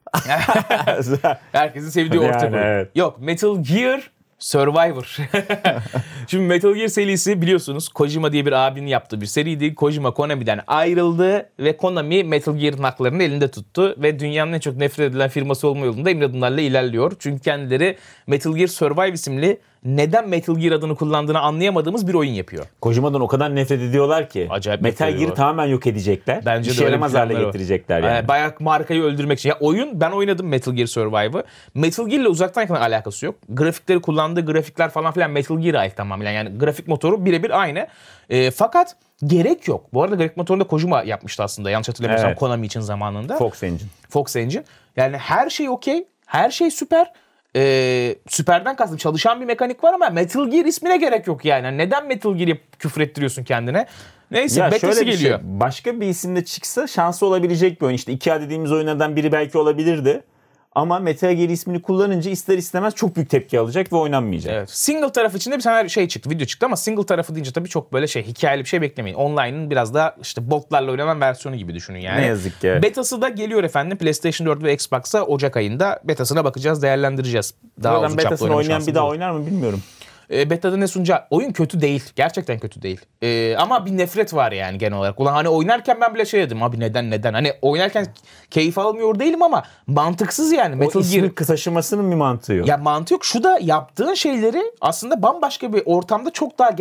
Speaker 2: Herkesin sevdiği orta
Speaker 1: Yani,
Speaker 2: oyun.
Speaker 1: evet.
Speaker 2: Yok, Metal Gear Survivor. Şimdi Metal Gear serisi biliyorsunuz Kojima diye bir abinin yaptığı bir seriydi. Kojima Konami'den ayrıldı ve Konami Metal Gear'ın haklarını elinde tuttu ve dünyanın en çok nefret edilen firması olma yolunda emin adımlarla ilerliyor. Çünkü kendileri Metal Gear Survive isimli neden Metal Gear adını kullandığını anlayamadığımız bir oyun yapıyor.
Speaker 1: Kojima'dan o kadar nefret ediyorlar ki.
Speaker 2: Acayip
Speaker 1: Metal Gear'ı tamamen yok edecekler.
Speaker 2: Bence
Speaker 1: İşe yaramaz hale getirecekler yani.
Speaker 2: Bayağı markayı öldürmek için. Ya oyun, ben oynadım Metal Gear Survive'ı. Metal Gear ile uzaktan yakından alakası yok. Grafikleri, kullandığı grafikler falan filan Metal Gear'a ait tamamen. Yani grafik motoru birebir aynı. Fakat gerek yok. Bu arada grafik motorunu da Kojima yapmıştı aslında. Yanlış hatırlamıyorsam Konami için zamanında. Fox Engine. Yani her şey okey. Her şey süper. Süperden kastım çalışan bir mekanik var ama Metal Gear ismine gerek yok yani. Neden Metal Gear'i küfür ettiriyorsun kendine? Neyse, betası geliyor.
Speaker 1: Şey, başka bir isimle çıksa şansı olabilecek bir oyun. İşte 2A dediğimiz oyunlardan biri belki olabilirdi. Ama Metal Gear ismini kullanınca ister istemez çok büyük tepki alacak ve oynanmayacak.
Speaker 2: Evet. Single taraf içinde bir tane video çıktı ama single tarafı deyince tabii çok böyle hikayeli bir şey beklemeyin. Online'ın biraz daha işte botlarla oynanan versiyonu gibi düşünün yani.
Speaker 1: Ne yazık ki.
Speaker 2: Betası da geliyor efendim. PlayStation 4 ve Xbox'a Ocak ayında betasına bakacağız, değerlendireceğiz. Daha uzun çaplı
Speaker 1: betasını oynayan bir daha oynar mı bilmiyorum.
Speaker 2: Beta'da ne sunacağı oyun kötü değil. Gerçekten kötü değil. Ama bir nefret var yani genel olarak. Ulan hani oynarken ben bile şey dedim. Abi neden? Hani oynarken keyif almıyor değilim ama mantıksız yani.
Speaker 1: Metal Gear taşımasının bir mantığı yok.
Speaker 2: Ya mantığı yok. Şu da yaptığın şeyleri aslında bambaşka bir ortamda çok daha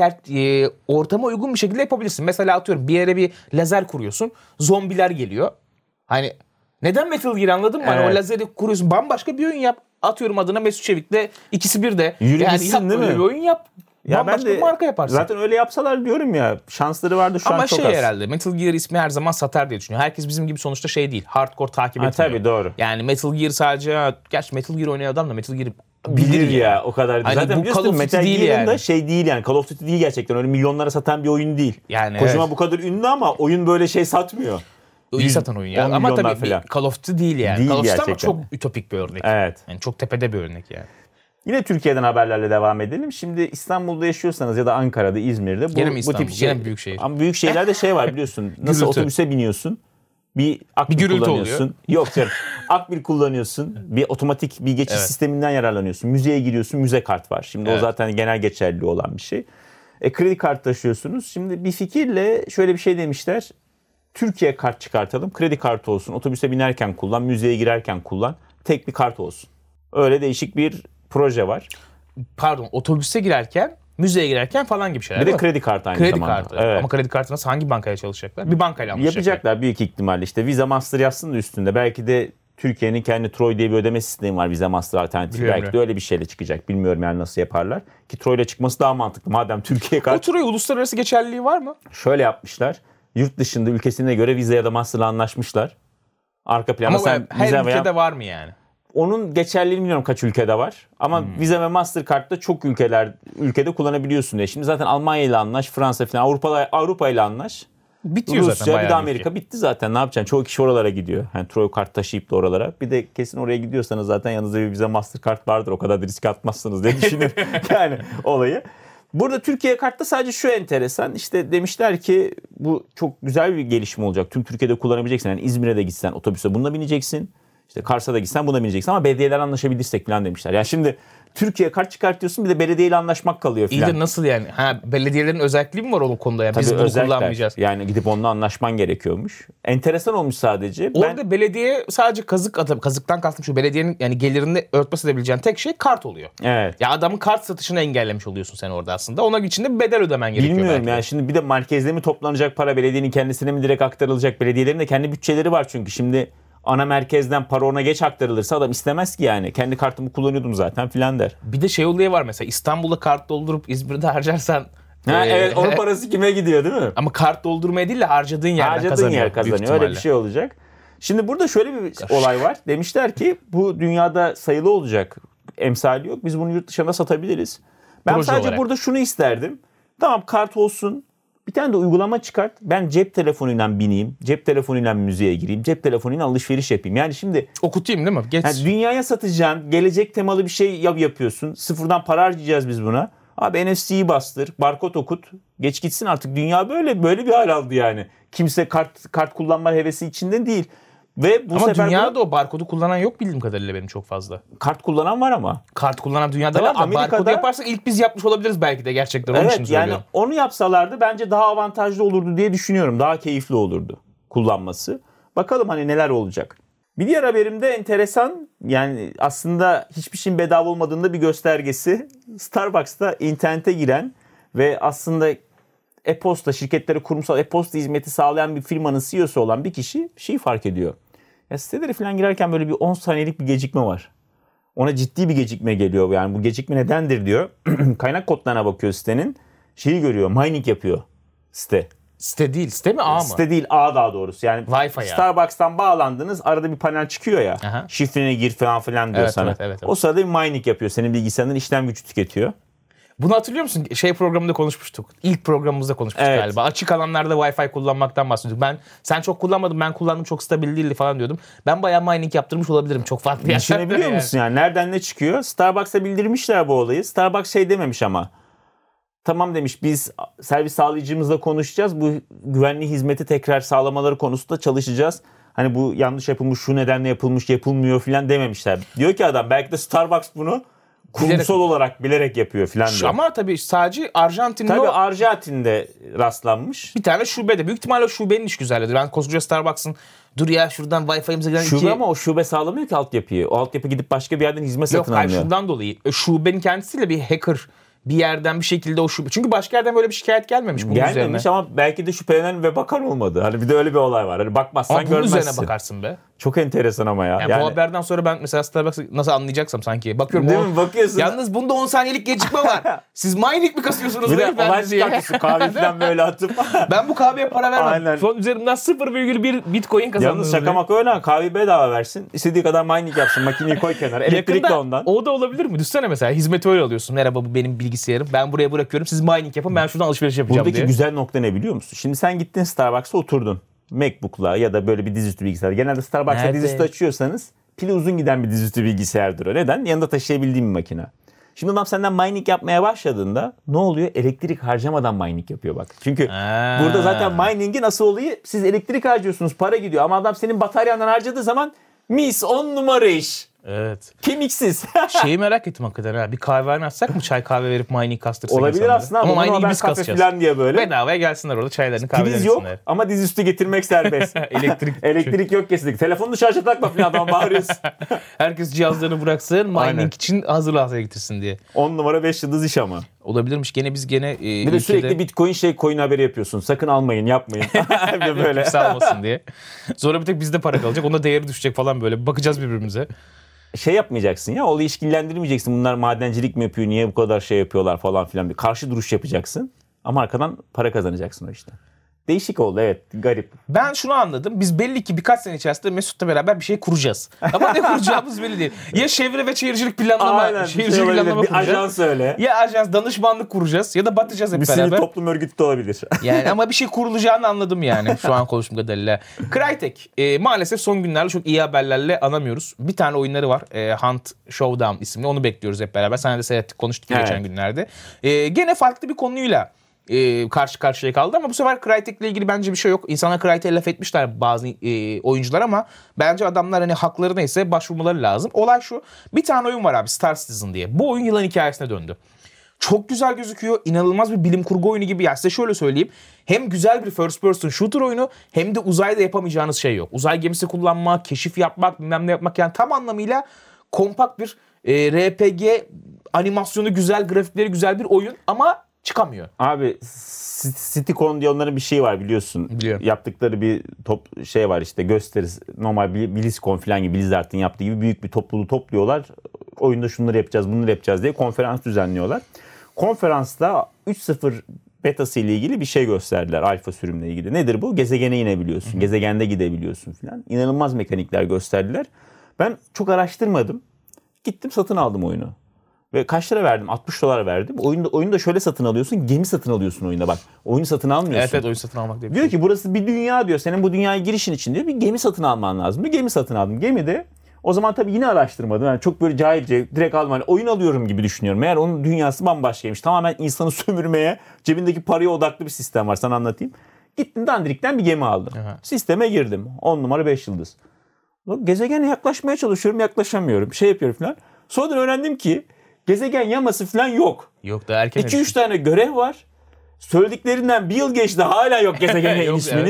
Speaker 2: ortama uygun bir şekilde yapabilirsin. Mesela atıyorum bir yere bir lazer kuruyorsun. Zombiler geliyor. Hani neden Metal Gear, anladın mı? Evet. Hani o lazeri kuruyorsun. Bambaşka bir oyun yap. Atıyorum adına Mesut Çevik'le ikisi bir de.
Speaker 1: Yürü gitsin değil mi?
Speaker 2: Bir oyun yap.
Speaker 1: Ya
Speaker 2: bambaşka bir marka yaparsın.
Speaker 1: Zaten öyle yapsalar diyorum ya. Şansları vardı şu
Speaker 2: ama
Speaker 1: an çok az.
Speaker 2: Ama herhalde Metal Gear ismi her zaman satar diye düşünüyor. Herkes bizim gibi sonuçta değil. Hardcore takip etmiyor.
Speaker 1: Tabii doğru.
Speaker 2: Yani Metal Gear sadece... Gerçi Metal Gear oynayan adam da Metal Gear'ı
Speaker 1: bilir ya o kadar.
Speaker 2: Hani
Speaker 1: zaten biliyorsun Metal Gear'ın
Speaker 2: yani.
Speaker 1: da değil yani. Call of Duty değil gerçekten. Öyle milyonlara satan bir oyun değil.
Speaker 2: Yani
Speaker 1: Kojima bu kadar ünlü ama oyun böyle satmıyor.
Speaker 2: İyi satan oyun ya. Ama tabii falan. Call of Duty değil yani.
Speaker 1: Değil
Speaker 2: Call of Duty
Speaker 1: gerçekten.
Speaker 2: ama çok ütopik bir örnek.
Speaker 1: Evet.
Speaker 2: Yani çok tepede bir örnek yani.
Speaker 1: Yine Türkiye'den haberlerle devam edelim. Şimdi İstanbul'da yaşıyorsanız ya da Ankara'da, İzmir'de bu tip şey.
Speaker 2: Yine büyük şehir.
Speaker 1: Ama büyük şehirlerde var biliyorsun. Nasıl otobüse biniyorsun? Bir akbil kullanıyorsun. Oluyor. Yok canım. Akbil kullanıyorsun. Bir otomatik bir geçiş sisteminden yararlanıyorsun. Müzeye giriyorsun. Müze kart var. Şimdi o zaten genel geçerli olan bir şey. Kredi kartı taşıyorsunuz. Şimdi bir fikirle şöyle bir şey demişler. Türkiye kart çıkartalım. Kredi kartı olsun. Otobüse binerken kullan. Müzeye girerken kullan. Tek bir kart olsun. Öyle değişik bir proje var.
Speaker 2: Pardon, otobüse girerken, müzeye girerken falan gibi şeyler.
Speaker 1: Bir de kredi kartı aynı zamanda.
Speaker 2: Kredi kartı. Evet. Ama kredi kartı nasıl, hangi bankaya çalışacaklar? Bir bankayla anlaşacaklar.
Speaker 1: Yapacaklar büyük ihtimalle. İşte Visa Master yazsın da üstünde. Belki de Türkiye'nin kendi Troy diye bir ödeme sistemi var. Visa Master alternatifi.
Speaker 2: Biliyorum.
Speaker 1: Belki de öyle bir şeyle çıkacak. Bilmiyorum yani nasıl yaparlar. Ki Troy ile çıkması daha mantıklı. Madem Türkiye kartı.
Speaker 2: O Troy uluslararası geçerliliği var mı?
Speaker 1: Şöyle yapmışlar. Yurt dışında ülkesine göre Visa ya da Master'la anlaşmışlar. Arka planda
Speaker 2: ama her ülkede var mı yani?
Speaker 1: Onun geçerliliğini bilmiyorum kaç ülkede var. Ama Visa ve Mastercard'da çok ülkede kullanabiliyorsun diye. Şimdi zaten Almanya ile anlaş, Fransa falan, Avrupa ile anlaş.
Speaker 2: Bitiyor
Speaker 1: Rusya,
Speaker 2: zaten bayağı.
Speaker 1: Bir de Amerika bitti zaten. Ne yapacaksın? Çoğu kişi oralara gidiyor. Yani Troy kart taşıyıp da oralara. Bir de kesin oraya gidiyorsanız zaten yanınızda bir Visa Mastercard vardır. O kadar da risk atmazsınız diye düşünüyorum. Yani olayı. Burada Türkiye kartta sadece şu enteresan. İşte demişler ki bu çok güzel bir gelişme olacak. Tüm Türkiye'de kullanabileceksin. Yani İzmir'e de gitsen otobüse bununla bineceksin. İşte Kars'a da gitsen buna bineceksin ama belediyeler anlaşabilirsek falan demişler. Yani şimdi Türkiye kart çıkartıyorsun bir de belediyeyle anlaşmak kalıyor falan.
Speaker 2: İyi de nasıl yani? Belediyelerin özelliği mi var o konuda ya? Biz bunu kullanmayacağız.
Speaker 1: Yani gidip onunla anlaşman gerekiyormuş. Enteresan olmuş sadece.
Speaker 2: Orada belediye sadece kazıktan kastım şu, belediyenin yani gelirini örtbas edebileceğin tek şey kart oluyor.
Speaker 1: Evet.
Speaker 2: Ya adamın kart satışını engellemiş oluyorsun sen orada aslında. Ona için de bir bedel ödemen gerekiyor.
Speaker 1: Bilmiyorum
Speaker 2: belki.
Speaker 1: yani şimdi bir de merkezde mi toplanacak para, belediyenin kendisine mi direkt aktarılacak? Belediyelerin de kendi bütçeleri var çünkü şimdi ana merkezden para ona geç aktarılırsa adam istemez ki yani. Kendi kartımı kullanıyordum zaten filan der.
Speaker 2: Bir de olayı var mesela, İstanbul'da kart doldurup İzmir'de harcarsan.
Speaker 1: Evet, onun parası kime gidiyor değil mi?
Speaker 2: Ama kart doldurmaya değil de harcadığın yerden kazanıyor.
Speaker 1: Öyle bir şey olacak. Şimdi burada şöyle bir olay var. Demişler ki bu dünyada sayılı olacak. Emsali yok. Biz bunu yurt dışına satabiliriz. Ben
Speaker 2: proje
Speaker 1: sadece
Speaker 2: olarak.
Speaker 1: burada şunu isterdim. Tamam kart olsun. Bir tane de uygulama çıkart. Ben cep telefonuyla bineyim. Cep telefonuyla müziğe gireyim. Cep telefonuyla alışveriş yapayım. Yani şimdi
Speaker 2: okutayım değil mi? Geç.
Speaker 1: Yani dünyaya satacaksın. Gelecek temalı bir şey yapıyorsun. Sıfırdan para harcayacağız biz buna. Abi NFC'yi bastır. Barkod okut. Geç gitsin artık. Dünya böyle bir hal aldı yani. Kimse kart kullanma hevesi içinde değil. Ve bu
Speaker 2: ama
Speaker 1: sefer
Speaker 2: dünyada o barkodu kullanan yok bildiğim kadarıyla benim çok fazla.
Speaker 1: Kart kullanan var ama.
Speaker 2: Kart kullanan dünyada var da
Speaker 1: Amerika'da,
Speaker 2: barkodu yaparsak ilk biz yapmış olabiliriz belki de gerçekten. Onun için
Speaker 1: yani onu yapsalardı bence daha avantajlı olurdu diye düşünüyorum. Daha keyifli olurdu kullanması. Bakalım hani neler olacak. Bir diğer haberimde enteresan, yani aslında hiçbir şeyin bedava olmadığında bir göstergesi. Starbucks'ta internete giren ve aslında e-posta şirketlere kurumsal e-posta hizmeti sağlayan bir firmanın CEO'su olan bir kişi şeyi fark ediyor. Ya sitelere falan girerken böyle bir 10 saniyelik bir gecikme var. Ona ciddi bir gecikme geliyor. Yani bu gecikme nedendir diyor. Kaynak kodlarına bakıyor sitenin. Şeyi görüyor, mining yapıyor site.
Speaker 2: Site değil. Site mi, ağ mı?
Speaker 1: Site değil, ağ daha doğrusu. Yani
Speaker 2: Wi-Fi
Speaker 1: Starbucks'tan bağlandınız. Arada bir panel çıkıyor ya.
Speaker 2: Aha.
Speaker 1: Şifreni gir falan filan diyor
Speaker 2: Evet,
Speaker 1: sana.
Speaker 2: evet.
Speaker 1: O sırada bir mining yapıyor. Senin bilgisayarının işlem gücü tüketiyor.
Speaker 2: Bunu hatırlıyor musun? Programında konuşmuştuk. İlk programımızda konuşmuştuk
Speaker 1: Evet.
Speaker 2: galiba. Açık alanlarda Wi-Fi kullanmaktan bahsediyorduk. Sen çok kullanmadın, ben kullandım, çok stabil değildi falan diyordum. Ben bayağı mining yaptırmış olabilirim. Çok farklı yerlerde.
Speaker 1: Düşünebiliyor musun yani? Nereden ne çıkıyor? Starbucks'a bildirmişler bu olayı. Starbucks şey dememiş ama. Tamam demiş, biz servis sağlayıcımızla konuşacağız. Bu güvenli hizmeti tekrar sağlamaları konusunda çalışacağız. Hani bu yanlış yapılmış, şu nedenle yapılmış, yapılmıyor filan dememişler. Diyor ki adam, belki de Starbucks bunu kurumsal olarak bilerek yapıyor filan diyor.
Speaker 2: Ama tabii sadece Arjantin'de
Speaker 1: Tabii Arjantin'de rastlanmış.
Speaker 2: bir tane şubede. Büyük ihtimalle o şubenin iş güzelliğidir. Ben koskoca Starbucks'ın dur ya şuradan Wi-Fi'mize giden
Speaker 1: Şube ama o şube sağlamıyor ki altyapıyı. O altyapı gidip başka bir yerden hizmet satın almıyor.
Speaker 2: Yok, şundan dolayı. Şubenin kendisiyle bir hacker bir yerden bir şekilde o şube. Çünkü başka yerden böyle bir şikayet gelmemiş bunun
Speaker 1: Gelmemiş
Speaker 2: üzerine.
Speaker 1: ama belki de şüphelenen ve bakan olmadı. Hani bir de öyle bir olay var. Hani bakmazsan
Speaker 2: Ama bunun
Speaker 1: görmezsin.
Speaker 2: üzerine bakarsın be.
Speaker 1: Çok enteresan ama ya.
Speaker 2: Yani bu haberden sonra ben mesela Starbucks'ı nasıl anlayacaksam sanki. Bakıyorum.
Speaker 1: Değil mi? Bakıyorsun.
Speaker 2: Yalnız bunda 10 saniyelik gecikme var. Siz mining mi kasıyorsunuz?
Speaker 1: Bir de
Speaker 2: beyefendi
Speaker 1: olay
Speaker 2: diye.
Speaker 1: çıkartıyorsun kahve falan böyle atıp.
Speaker 2: Ben bu kahveye para vermem.
Speaker 1: Aynen.
Speaker 2: Şu an üzerimden 0,1 bitcoin kazandım.
Speaker 1: Yalnız şaka maka öyle, kahveyi bedava versin. İstediği kadar mining yapsın. Makineyi koy kenara. Elektrik de ondan.
Speaker 2: O da olabilir mi? Düşünsene mesela hizmeti öyle alıyorsun. Merhaba, bu benim bilgisayarım. Ben buraya bırakıyorum. Siz mining yapın. Ben şuradan alışveriş yapacağım
Speaker 1: Buradaki
Speaker 2: diye.
Speaker 1: güzel nokta ne biliyor musun? Şimdi sen gittin Starbucks'a oturdun. MacBook'la ya da böyle bir dizüstü bilgisayar. Genelde Starbucks'a
Speaker 2: Nerede?
Speaker 1: dizüstü açıyorsanız pili uzun giden bir dizüstü bilgisayardır o. Neden? Yanında taşıyabildiğin bir makine. Şimdi adam senden mining yapmaya başladığında ne oluyor? Elektrik harcamadan mining yapıyor bak. Çünkü burada zaten mining'in asıl olayı, siz elektrik harcıyorsunuz, para gidiyor. Ama adam senin bataryandan harcadığı zaman mis, 10 numara iş.
Speaker 2: Evet.
Speaker 1: Kemiksiz.
Speaker 2: Şeyi merak ettim hakikaten ha. Bir kahvehane açsak mı, çay kahve verip mining kastırsak
Speaker 1: Olabilir
Speaker 2: insanlara?
Speaker 1: aslında
Speaker 2: Ama
Speaker 1: ama
Speaker 2: mining'i
Speaker 1: ben
Speaker 2: biz
Speaker 1: kafe
Speaker 2: kasacağız.
Speaker 1: falan diye böyle.
Speaker 2: Bedavaya gelsinler orada çaylarını kahvelerini
Speaker 1: Priz yok
Speaker 2: içsinler.
Speaker 1: ama dizüstü getirmek serbest. Elektrik yok kesinlikle. Telefonunu şarja takma falan, adam bağırıyorsun.
Speaker 2: Herkes cihazlarını bıraksın,
Speaker 1: Aynen.
Speaker 2: mining için hazır hale getirsin diye.
Speaker 1: 10 numara 5 yıldız iş ama.
Speaker 2: Olabilirmiş. Biz gene
Speaker 1: Bir de sürekli Bitcoin coin haberi yapıyorsun. Sakın almayın, yapmayın. böyle.
Speaker 2: kimse almasın diye. Sonra bir tek bizde para kalacak. Onda değeri düşecek falan böyle. Bakacağız birbirimize.
Speaker 1: Şey yapmayacaksın ya, olayı işkillendirmeyeceksin. Bunlar madencilik mi yapıyor, niye bu kadar şey yapıyorlar falan filan. Bir karşı duruş yapacaksın. Ama arkadan para kazanacaksın o işte. Değişik oldu, evet, garip.
Speaker 2: Ben şunu anladım. Biz belli ki birkaç sene içerisinde Mesut'la beraber bir şey kuracağız. Ama ne kuracağımız belli değil. Ya çevre ve şehircilik planlama,
Speaker 1: Aynen,
Speaker 2: şehircilik planlama
Speaker 1: bir
Speaker 2: kuracağız.
Speaker 1: ajans öyle.
Speaker 2: Ya ajans, danışmanlık kuracağız ya da batacağız hep
Speaker 1: Bir
Speaker 2: beraber.
Speaker 1: sivil toplum örgütü de olabilir.
Speaker 2: Yani ama bir şey kurulacağını anladım yani şu an konuştuğum kadarıyla. Crytek maalesef son günlerde çok iyi haberlerle anamıyoruz. Bir tane oyunları var. Hunt Showdown isimli. Onu bekliyoruz hep beraber. Sana da seyrettik, konuştuk geçen günlerde. Gene farklı bir konuyla karşı karşıya kaldı ama bu sefer Crytek'le ilgili bence bir şey yok. İnsanlar Crytek'e laf etmişler bazı oyuncular ama bence adamlar hani hakları neyse başvurmaları lazım. Olay şu: bir tane oyun var abi, Star Citizen diye. Bu oyun yılan hikayesine döndü. Çok güzel gözüküyor. İnanılmaz bir bilim kurgu oyunu gibi. Ya size şöyle söyleyeyim. Hem güzel bir first person shooter oyunu hem de uzayda yapamayacağınız şey yok. Uzay gemisi kullanmak, keşif yapmak, bilmem ne yapmak, yani tam anlamıyla kompakt bir RPG, animasyonu güzel, grafikleri güzel bir oyun ama çıkamıyor.
Speaker 1: Abi Citycon diye onların bir şey var biliyorsun.
Speaker 2: Biliyorum.
Speaker 1: Yaptıkları bir şey var işte, gösterisi. Normal BlizzCon falan gibi, Blizzard'ın yaptığı gibi büyük bir topluluğu topluyorlar. Oyunda şunları yapacağız, bunları yapacağız diye konferans düzenliyorlar. Konferansta 3.0 betası ile ilgili bir şey gösterdiler, alfa sürümle ilgili. Nedir bu? Gezegene inebiliyorsun. Hı-hı. Gezegende gidebiliyorsun falan. İnanılmaz mekanikler gösterdiler. Ben çok araştırmadım. Gittim satın aldım oyunu. Ve kaç lira verdim? 60 dolar verdim. Oyunda şöyle satın alıyorsun. Gemi satın alıyorsun oyunda bak. Oyunu satın almıyorsun.
Speaker 2: Evet, oyun satın almak diye.
Speaker 1: Diyor ki burası bir dünya diyor. Senin bu dünyaya girişin için diyor bir gemi satın alman lazım. Bir gemi satın aldım. Gemide o zaman tabii yine araştırmadım. Yani çok böyle cahilce direkt aldım. Hani oyun alıyorum gibi düşünüyorum. Meğer onun dünyası bambaşkaymış. Tamamen insanı sömürmeye, cebindeki paraya odaklı bir sistem var. Sana anlatayım. Gittim dandirikten bir gemi aldım. Aha. Sisteme girdim. 10 numara 5 yıldız. Gezegene yaklaşmaya çalışıyorum. Yaklaşamıyorum. Şey yapıyorum falan. Sonradan öğrendim ki gezegen yaması falan yok.
Speaker 2: Yok da erken.
Speaker 1: 2-3 tane görev var. Söylediklerinden bir yıl geçti, hala yok gezegene iniş miniş.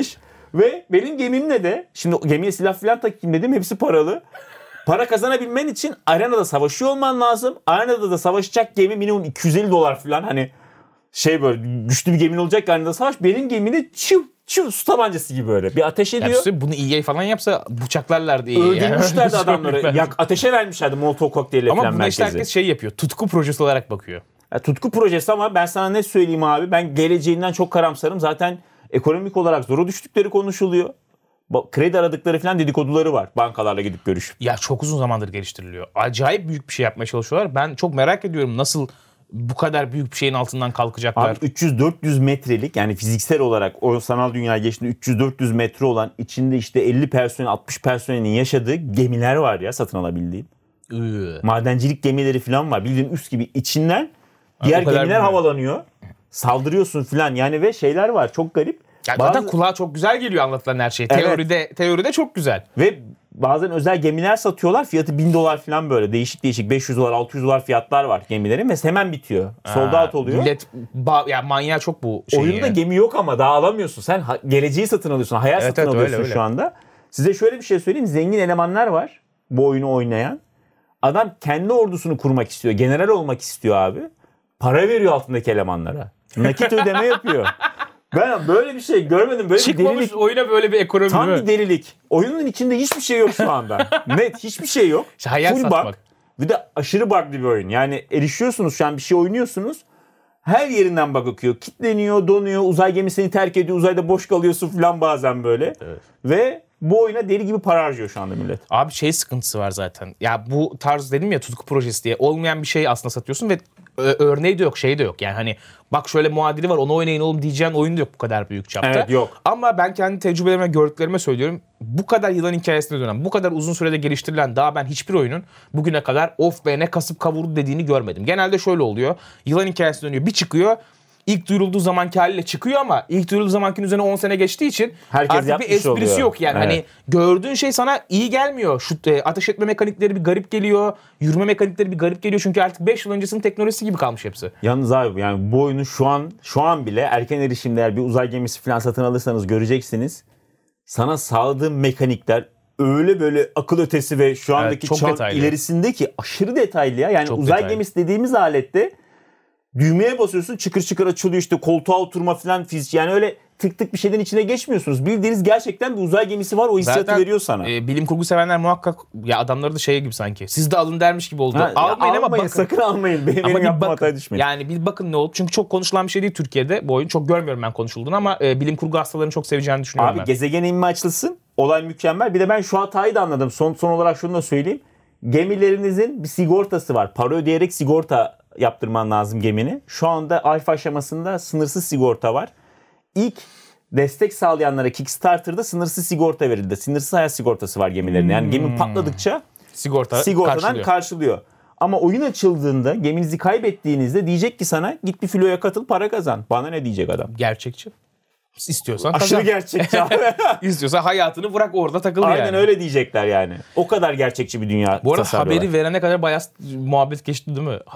Speaker 1: Ve benim gemimle de şimdi gemiye silah falan takayım dedim, hepsi paralı. Para kazanabilmen için arenada savaşıyor olman lazım. Arenada da savaşacak gemi minimum $250 falan, hani şey böyle güçlü bir gemin olacak ki arenada savaş. Benim gemini çiv su tabancası gibi böyle bir ateş ediyor.
Speaker 2: Yani bunu EA falan yapsa bıçaklarlardı EA'yi.
Speaker 1: Öldürmüşlerdi yani adamları. Ateşe vermişlerdi Molotov kokteyli falan
Speaker 2: merkezi. Ama buna işte
Speaker 1: merkezi.
Speaker 2: herkes şey yapıyor. Tutku projesi olarak bakıyor.
Speaker 1: Ya, tutku projesi ama ben sana ne söyleyeyim abi. Ben geleceğinden çok karamsarım. Zaten ekonomik olarak zora düştükleri konuşuluyor. Kredi aradıkları falan dedikoduları var. Bankalarla gidip görüşüp.
Speaker 2: Ya çok uzun zamandır geliştiriliyor. Acayip büyük bir şey yapmaya çalışıyorlar. Ben çok merak ediyorum nasıl bu kadar büyük bir şeyin altından kalkacaklar.
Speaker 1: Abi 300-400 metrelik, yani fiziksel olarak o sanal dünya geçtiğinde 300-400 metre olan, içinde işte 50 personel 60 personelin yaşadığı gemiler var ya, satın alabildiğin. Madencilik gemileri falan var. Bildiğin üst gibi, içinden diğer gemiler havalanıyor. Saldırıyorsun falan yani, ve şeyler var çok garip.
Speaker 2: Ya zaten kulağa çok güzel geliyor anlatılan her şey.
Speaker 1: Evet.
Speaker 2: Teoride çok güzel.
Speaker 1: Ve bazen özel gemiler satıyorlar. Fiyatı $1000 falan böyle. Değişik $500, $600 fiyatlar var gemilerin ve hemen bitiyor. Sold out oluyor.
Speaker 2: Millet ya manyağı çok bu şey.
Speaker 1: Oyunda
Speaker 2: yani.
Speaker 1: gemi yok ama daha alamıyorsun. Sen geleceği satın alıyorsun. Hayal satın alıyorsun öyle. Şu anda. Size şöyle bir şey söyleyeyim. Zengin elemanlar var bu oyunu oynayan. Adam kendi ordusunu kurmak istiyor. General olmak istiyor abi. Para veriyor altındaki elemanlara. Nakit ödeme yapıyor. Ben böyle bir şey görmedim. Böyle
Speaker 2: Çıkmamış
Speaker 1: bir delilik.
Speaker 2: oyuna böyle bir ekonomi.
Speaker 1: Tam bir delilik. Oyunun içinde hiçbir şey yok şu anda. Net hiçbir şey yok.
Speaker 2: İşte hayal
Speaker 1: Full
Speaker 2: satmak.
Speaker 1: bug. Bir de aşırı bug'lı bir oyun. Yani erişiyorsunuz şu an, bir şey oynuyorsunuz. Her yerinden bug akıyor. Kitleniyor, donuyor. Uzay gemisini terk ediyor. Uzayda boş kalıyorsun falan bazen böyle. Evet. Ve bu oyuna deli gibi para harcıyor şu anda millet.
Speaker 2: Abi şey sıkıntısı var zaten. Ya bu tarz dedim ya, tutku projesi diye. Olmayan bir şey aslında satıyorsun ve örneği de yok, şey de yok. Yani hani bak şöyle muadili var, onu oynayın oğlum diyeceğin oyun da yok bu kadar büyük çapta.
Speaker 1: Evet, yok.
Speaker 2: Ama ben kendi tecrübelerime, gördüklerime söylüyorum. Bu kadar yılan hikayesine dönen, bu kadar uzun sürede geliştirilen daha ben hiçbir oyunun bugüne kadar of be ne kasıp kavurdu dediğini görmedim. Genelde şöyle oluyor. Yılan hikayesi dönüyor, bir çıkıyor. İlk duyurulduğu zamanki haliyle çıkıyor ama ilk duyurulduğu zamankinin üzerine 10 sene geçtiği için
Speaker 1: herkes
Speaker 2: artık bir esprisi
Speaker 1: oluyor.
Speaker 2: yok yani. Evet. Hani gördüğün şey sana iyi gelmiyor. Şu ateş etme mekanikleri bir garip geliyor. Yürüme mekanikleri bir garip geliyor. Çünkü artık 5 yıl öncesinin teknolojisi gibi kalmış hepsi.
Speaker 1: Yalnız abi yani bu oyunu şu an bile erken erişimde eğer bir uzay gemisi falan satın alırsanız göreceksiniz. Sana sağladığım mekanikler öyle böyle akıl ötesi ve şu andaki çağın ilerisindeki aşırı detaylı ya. Yani çok uzay detaylı. Gemisi dediğimiz alette düğmeye basıyorsun, çıkır çıkır açılıyor, işte koltuğa oturma falan fizik. Yani öyle tık tık bir şeyden içine geçmiyorsunuz. Bildiğiniz gerçekten bir uzay gemisi var, o hissiyatı zaten veriyor sana.
Speaker 2: Bilim kurgu sevenler muhakkak ya, adamları da şey gibi sanki. Siz de alın dermiş gibi oldu. Almayın ama bakın.
Speaker 1: Sakın almayın. Benim yapma hataya düşmeyin.
Speaker 2: Yani bir bakın ne oldu. Çünkü çok konuşulan bir şey değil Türkiye'de bu oyun. Çok görmüyorum ben konuşulduğunu ama bilim kurgu hastalarının çok seveceğini düşünüyorum
Speaker 1: abi,
Speaker 2: ben.
Speaker 1: gezegene inme açılsın. Olay mükemmel. Bir de ben şu hatayı da anladım. Son olarak şunu da söyleyeyim. Gemilerinizin bir sigortası var. Para ödeyerek sigorta yaptırman lazım gemini. Şu anda alfa aşamasında sınırsız sigorta var. İlk destek sağlayanlara Kickstarter'da sınırsız sigorta verildi. Sınırsız hayat sigortası var gemilerine. Yani gemi patladıkça sigortadan karşılıyor. Ama oyun açıldığında, geminizi kaybettiğinizde diyecek ki sana git bir filoya katıl, para kazan. Bana ne diyecek adam?
Speaker 2: Gerçekçi. İstiyorsan
Speaker 1: aşırı
Speaker 2: kazan.
Speaker 1: Gerçekçi abi.
Speaker 2: İstiyorsan hayatını bırak orada takıl yani.
Speaker 1: Aynen öyle diyecekler yani. O kadar gerçekçi bir dünya.
Speaker 2: Bu arada haberi verene kadar bayağı muhabbet geçti değil mi?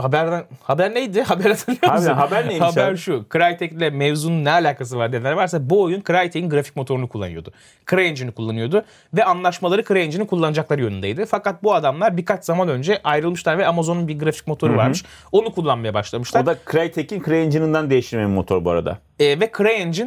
Speaker 2: Haber neydi? Haber hatırlıyor musun?
Speaker 1: Haber neymiş
Speaker 2: haber
Speaker 1: abi?
Speaker 2: şu. Crytek'le mevzunun ne alakası var diyenler varsa bu oyun Crytek'in grafik motorunu kullanıyordu. CryEngine'i kullanıyordu ve anlaşmaları CryEngine'i kullanacakları yönündeydi. Fakat bu adamlar birkaç zaman önce ayrılmışlar ve Amazon'un bir grafik motoru varmış. Onu kullanmaya başlamışlar.
Speaker 1: O da Crytek'in CryEngine'inden değiştirme bir motor bu arada.
Speaker 2: Ve CryEngine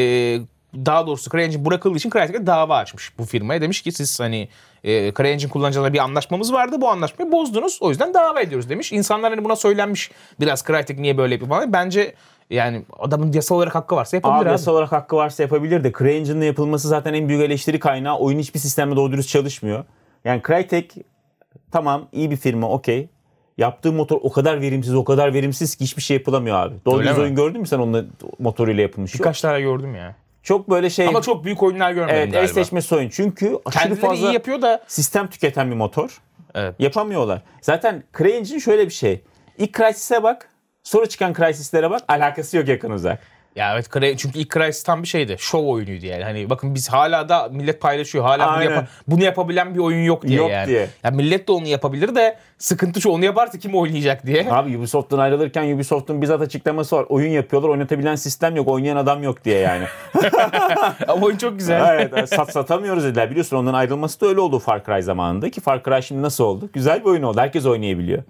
Speaker 2: daha doğrusu CryEngine bırakıldığı için Crytek'e dava açmış bu firmaya. Demiş ki siz hani CryEngine kullanıcılarla bir anlaşmamız vardı. Bu anlaşmayı bozdunuz. O yüzden dava ediyoruz demiş. İnsanlar hani buna söylenmiş biraz, Crytek niye böyle yapıyor falan. Bence yani adamın yasal olarak hakkı varsa yapabilir abi.
Speaker 1: Yasal olarak hakkı varsa yapabilir de CryEngine'le yapılması zaten en büyük eleştiri kaynağı. Oyun hiçbir sistemde doğru dürüst çalışmıyor. Yani Crytek tamam iyi bir firma, okey. Yaptığı motor o kadar verimsiz ki hiçbir şey yapılamıyor abi. Doğru düz oyun gördün mü sen onun motoruyla yapılmış?
Speaker 2: Birkaç tane gördüm ya.
Speaker 1: Çok böyle şey.
Speaker 2: Ama çok büyük oyunlar görmedim galiba.
Speaker 1: Evet, eşleşmesi oyun. Çünkü aşırı
Speaker 2: kendileri
Speaker 1: fazla
Speaker 2: iyi yapıyor da
Speaker 1: sistem tüketen bir motor.
Speaker 2: Evet.
Speaker 1: Yapamıyorlar. Zaten CryEngine şöyle bir şey. İlk Crysis'e bak, sonra çıkan Crysis'lere bak, alakası yok yakın uzak.
Speaker 2: Ya evet, çünkü ilk Crysis tam bir şeydi. Şov oyunuydu yani. Hani bakın biz hala da millet paylaşıyor. Hala bunu yapabilen bir oyun yok diye yani. Ya millet de onu yapabilir de sıkıntı şu, onu yaparsa kim oynayacak diye.
Speaker 1: Abi Ubisoft'tan ayrılırken Ubisoft'un bizzat açıklaması var. Oyun yapıyorlar, oynatabilen sistem yok, oynayan adam yok diye yani.
Speaker 2: Ama oyun çok güzel.
Speaker 1: Evet, satamıyoruz dediler. Biliyorsun ondan ayrılması da öyle oldu Far Cry zamanında ki Far Cry şimdi nasıl oldu? Güzel bir oyun oldu. Herkes oynayabiliyor.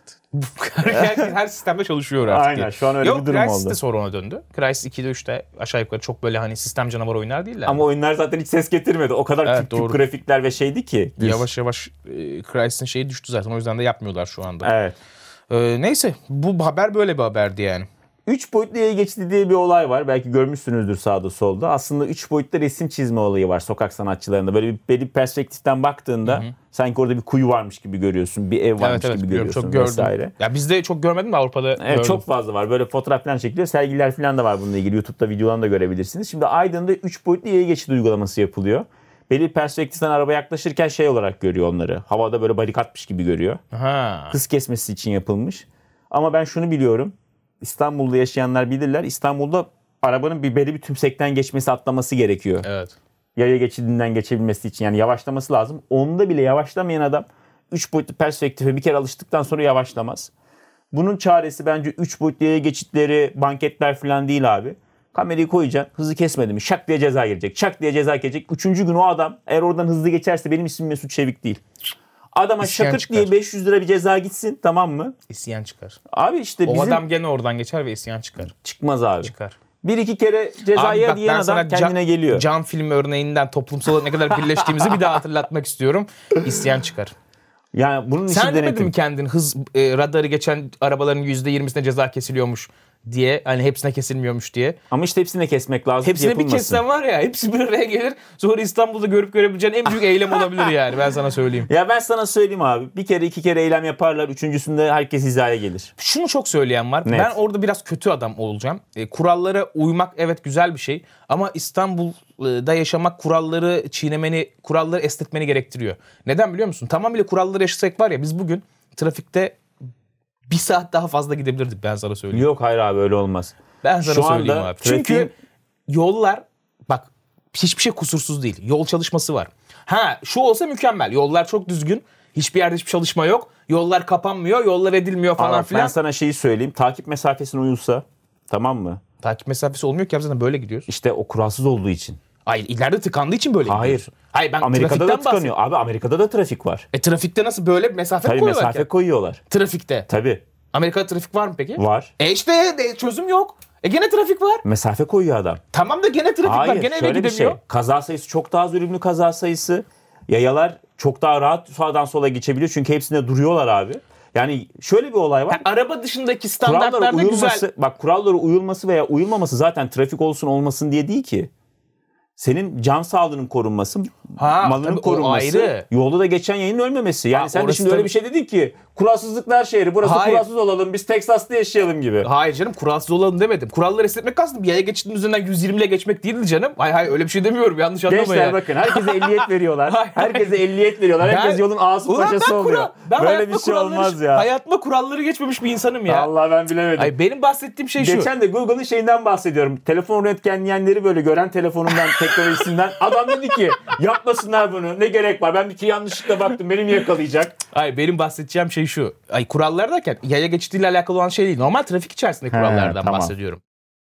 Speaker 2: Her sistemde çalışıyor artık.
Speaker 1: Aynen, şu an öyle bir durum oldu.
Speaker 2: Crysis de sonra ona döndü. Crysis 2'de 3'te aşağı yukarı çok böyle hani sistem canavar oyunlar değiller.
Speaker 1: Ama oyunlar zaten hiç ses getirmedi. O kadar tüp grafikler ve şeydi ki.
Speaker 2: Yavaş yavaş Crysis'in şeyi düştü zaten. O yüzden de yapmıyorlar şu anda.
Speaker 1: Evet.
Speaker 2: Neyse, bu haber böyle bir haberdi yani.
Speaker 1: 3 boyutlu yaya geçidi diye bir olay var. Belki görmüşsünüzdür sağda solda. Aslında 3 boyutlu resim çizme olayı var sokak sanatçılarında. Böyle belli bir perspektiften baktığında sanki orada bir kuyu varmış gibi görüyorsun. Bir ev varmış gibi görüyorsun çok vesaire.
Speaker 2: Gördüm. Ya bizde çok görmedim de Avrupa'da gördüm.
Speaker 1: Çok fazla var. Böyle fotoğraf falan çekiliyor. Sergiler falan da var bununla ilgili. YouTube'da videolarını da görebilirsiniz. Şimdi Aydın'da 3 boyutlu yaya geçidi uygulaması yapılıyor. Belli bir perspektiften araba yaklaşırken şey olarak görüyor onları. Havada böyle barikatmış gibi görüyor. Hız kesmesi için yapılmış. Ama ben şunu biliyorum. İstanbul'da yaşayanlar bilirler. İstanbul'da arabanın belli bir tümsekten geçmesi, atlaması gerekiyor.
Speaker 2: Evet.
Speaker 1: Yaya geçidinden geçebilmesi için yani yavaşlaması lazım. Onda bile yavaşlamayan adam 3 boyutlu perspektife bir kere alıştıktan sonra yavaşlamaz. Bunun çaresi bence 3 boyutlu yaya geçitleri, banketler falan değil abi. Kamerayı koyacaksın, hızı kesmedi mi şak diye ceza gelecek. Şak diye ceza gelecek. 3. gün o adam eğer oradan hızlı geçerse benim ismim Mesut Çevik değil. Adama şakırt diye 500 lira bir ceza gitsin, tamam mı?
Speaker 2: İsyan çıkar.
Speaker 1: Abi işte
Speaker 2: o adam gene oradan geçer ve isyan çıkar.
Speaker 1: Çıkmaz abi.
Speaker 2: Çıkar.
Speaker 1: 1-2 kere cezaya diyen adam kendine geliyor.
Speaker 2: Can film örneğinden toplumsal olarak ne kadar birleştiğimizi bir daha hatırlatmak istiyorum. İsyan çıkar.
Speaker 1: Yani bunun
Speaker 2: sen demedin mi kendin hız radarı geçen arabaların %20'sine ceza kesiliyormuş diye, hani hepsine kesilmiyormuş diye.
Speaker 1: Ama işte hepsine kesmek lazım.
Speaker 2: Hepsine bir kessen var ya, hepsi bir araya gelir. Sonra İstanbul'da görüp görebileceğin en büyük eylem olabilir yani, ben sana söyleyeyim.
Speaker 1: Ya ben sana söyleyeyim abi. Bir kere 2 kere eylem yaparlar. 3.'sünde herkes hizaya gelir.
Speaker 2: Şunu çok söyleyen var.
Speaker 1: Net.
Speaker 2: Ben orada biraz kötü adam olacağım. Kurallara uymak evet güzel bir şey. Ama İstanbul'da yaşamak kuralları çiğnemeni, kuralları esnetmeni gerektiriyor. Neden biliyor musun? Tamamıyla kuralları yaşasak var ya, biz bugün trafikte 1 saat daha fazla gidebilirdik, ben sana söyleyeyim.
Speaker 1: Yok hayır abi, öyle olmaz.
Speaker 2: Ben sana söyleyeyim abi. Çünkü yollar bak hiçbir şey kusursuz değil. Yol çalışması var. Şu olsa mükemmel. Yollar çok düzgün. Hiçbir yerde hiçbir çalışma yok. Yollar kapanmıyor, yollar edilmiyor falan filan.
Speaker 1: Ben sana şeyi söyleyeyim. Takip mesafesine uyulsa, tamam mı?
Speaker 2: Takip mesafesi olmuyor ki, zaten böyle gidiyoruz.
Speaker 1: İşte o kuralsız olduğu için.
Speaker 2: Hayır, ileride tıkandığı için böyle gidiyorsun.
Speaker 1: Hayır,
Speaker 2: ben
Speaker 1: Amerika'da da tıkanıyor. Abi Amerika'da da trafik var.
Speaker 2: Trafikte nasıl böyle mesafe koyuyorlar?
Speaker 1: Tabii mesafe koyuyorlar.
Speaker 2: Trafikte.
Speaker 1: Tabii.
Speaker 2: Amerika'da trafik var mı peki?
Speaker 1: Var.
Speaker 2: İşte çözüm yok. Gene trafik var.
Speaker 1: Mesafe koyuyor adam.
Speaker 2: Tamam da gene trafik var. Gene eve gidemiyor.
Speaker 1: Şey, kaza sayısı çok daha az, ölümlü kaza sayısı. Yayalar çok daha rahat sağdan sola geçebiliyor. Çünkü hepsinde duruyorlar abi. Yani şöyle bir olay var.
Speaker 2: Araba dışındaki standartlarda güzel.
Speaker 1: Bak, kurallara uyulması veya uyulmaması zaten trafik olsun olmasın diye değil ki. Senin can sağlığının korunması, malının korunması, yolda da geçen yayının ölmemesi. Yani sen de şimdi öyle bir şey dedin ki, kuralsızlıklar şehri, burası kuralsız olalım, biz Teksas'ta yaşayalım gibi.
Speaker 2: Hayır canım, kuralsız olalım demedim. Kuralları esnetmek aslında bir yaya geçidinin üzerinden 120 ile geçmek değildi canım. Hayır öyle bir şey demiyorum, yanlış anlama ya.
Speaker 1: Gençler bakın, herkese ehliyet veriyorlar. Herkese ehliyet veriyorlar. Herkes yolun ağası paşası oluyor. Böyle bir şey olmaz ya.
Speaker 2: Hayatımda kuralları geçmemiş bir insanım ya.
Speaker 1: Allah, ben bilemedim.
Speaker 2: Benim bahsettiğim şey şu.
Speaker 1: Geçen de Google'ın şeyinden bahsediyorum. Telefon röntgenleyenleri böyle gören telefonundan, teknolojisinden. Adam dedi ki yapmasınlar bunu. Ne gerek var? Ben bir iki yanlışlıkla baktım. Beni mi yakalayacak?
Speaker 2: Benim bahsedeceğim şey şu. Kurallar derken yaya geçidiyle alakalı olan şey değil. Normal trafik içerisinde kurallardan bahsediyorum.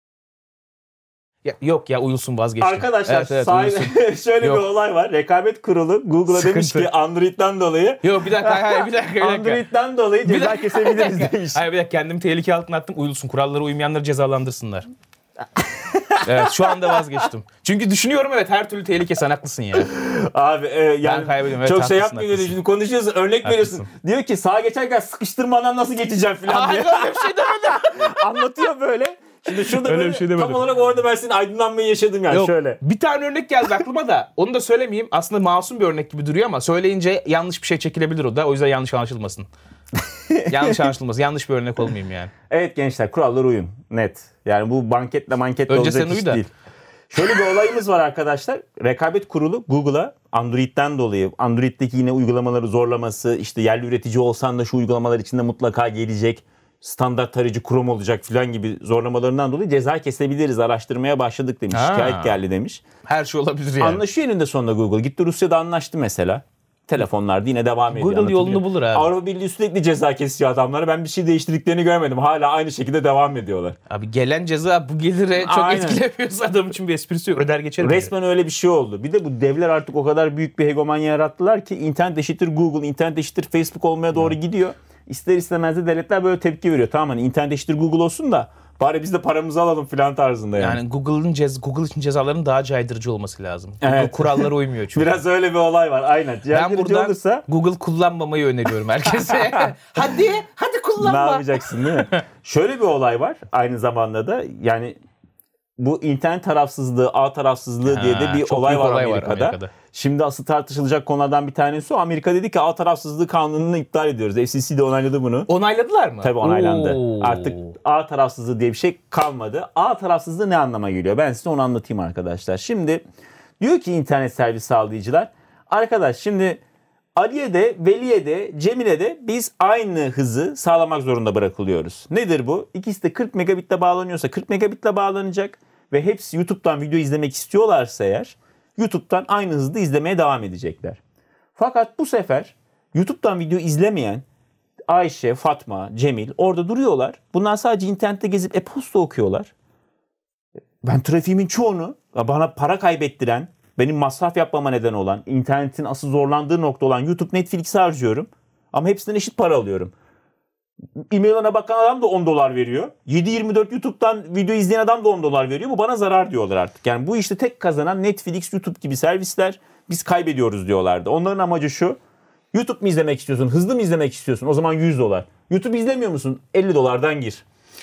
Speaker 2: Yok ya, uyulsun, vazgeçtim.
Speaker 1: Arkadaşlar şöyle bir olay var. Rekabet Kurulu Google'a demiş ki Android'den dolayı.
Speaker 2: Yok bir dakika.
Speaker 1: Android'den dolayı ceza kesebiliriz demiş.
Speaker 2: Hayır bir dakika, kendimi tehlike altına attım. Uyulsun, kurallara uymayanları cezalandırsınlar. Evet, şu anda vazgeçtim. Çünkü düşünüyorum, evet, her türlü tehlike, sen haklısın ya.
Speaker 1: Abi yani
Speaker 2: evet,
Speaker 1: çok şey yapmıyor, şimdi konuşuyorsun, örnek veriyorsun. Diyor ki sağa geçerken sıkıştırmadan nasıl geçeceğim falan diye.
Speaker 2: Hayır, öyle bir şey demedim.
Speaker 1: Anlatıyor böyle. Şimdi şurada
Speaker 2: öyle
Speaker 1: böyle,
Speaker 2: bir şey demedim.
Speaker 1: tam olarak orada ben senin aydınlanmayı yaşadım yani. Yok, şöyle.
Speaker 2: Bir tane örnek geldi aklıma da onu da söylemeyeyim. Aslında masum bir örnek gibi duruyor ama söyleyince yanlış bir şey çekilebilir o da. O yüzden yanlış anlaşılmasın. Yanlış bir örnek olmayayım yani. Evet
Speaker 1: gençler, kurallara uyun. Net. Yani bu banketle olacak iş değil. Şöyle bir olayımız var arkadaşlar. Rekabet Kurulu Google'a Android'den dolayı, Android'deki yine uygulamaları zorlaması, işte yerli üretici olsan da şu uygulamalar içinde mutlaka gelecek standart tarayıcı Chrome olacak falan gibi zorlamalarından dolayı ceza kesebiliriz. Araştırmaya başladık demiş. Şikayet geldi demiş.
Speaker 2: Her şey olabilir yani.
Speaker 1: Anlaşıyor eninde sonunda Google. Gitti Rusya'da anlaştı mesela. Telefonlarda yine devam ediyor.
Speaker 2: Google yolunu bulur abi.
Speaker 1: Avrupa Birliği sürekli ceza kesiyor adamlara. Ben bir şey değiştirdiklerini görmedim. Hala aynı şekilde devam ediyorlar.
Speaker 2: Abi gelen ceza bu gelire çok etkilemiyorsa adam için bir esprisi yok. Öder geçerim.
Speaker 1: Resmen öyle bir şey oldu. Bir de bu devler artık o kadar büyük bir hegemonya yarattılar ki internet eşittir Google, internet eşittir Facebook olmaya doğru gidiyor. İster istemez de devletler böyle tepki veriyor. Tamam hani internet eşittir Google olsun da bari biz de paramızı alalım filan tarzında yani.
Speaker 2: Yani Google için cezaların daha caydırıcı olması lazım. Google kurallara uymuyor çünkü.
Speaker 1: Biraz öyle bir olay var aynen.
Speaker 2: Ben buradan Google kullanmamayı öneriyorum herkese. hadi kullanma.
Speaker 1: Ne yapacaksın değil mi? Şöyle bir olay var aynı zamanda da yani bu internet tarafsızlığı, ağ tarafsızlığı diye de bir olay var Amerika'da. Şimdi asıl tartışılacak konulardan bir tanesi o. Amerika dedi ki ağ tarafsızlığı kanununu iptal ediyoruz. FCC de onayladı bunu.
Speaker 2: Onayladılar mı?
Speaker 1: Tabii onaylandı. Artık ağ tarafsızlığı diye bir şey kalmadı. Ağ tarafsızlığı ne anlama geliyor? Ben size onu anlatayım arkadaşlar. Şimdi diyor ki internet servis sağlayıcılar. Arkadaş şimdi Ali'ye de, Veli'ye de, Cemil'e de biz aynı hızı sağlamak zorunda bırakılıyoruz. Nedir bu? İkisi de 40 megabitle bağlanıyorsa 40 megabitle bağlanacak. Ve hepsi YouTube'dan video izlemek istiyorlarsa eğer YouTube'dan aynı hızda izlemeye devam edecekler. Fakat bu sefer YouTube'dan video izlemeyen Ayşe, Fatma, Cemil orada duruyorlar. Bunlar sadece internette gezip e-posta okuyorlar. Ben trafiğimin çoğunu bana para kaybettiren, benim masraf yapmama neden olan, internetin asıl zorlandığı nokta olan YouTube, Netflix'i harcıyorum. Ama hepsinden eşit para alıyorum. E-mail'ına bakan adam da $10 veriyor. 7/24 YouTube'dan video izleyen adam da $10 veriyor. Bu bana zarar diyorlar artık. Yani bu işte tek kazanan Netflix, YouTube gibi servisler. Biz kaybediyoruz diyorlardı. Onların amacı şu. YouTube mu izlemek istiyorsun? Hızlı mı izlemek istiyorsun? O zaman $100. YouTube izlemiyor musun? $50'dan gir.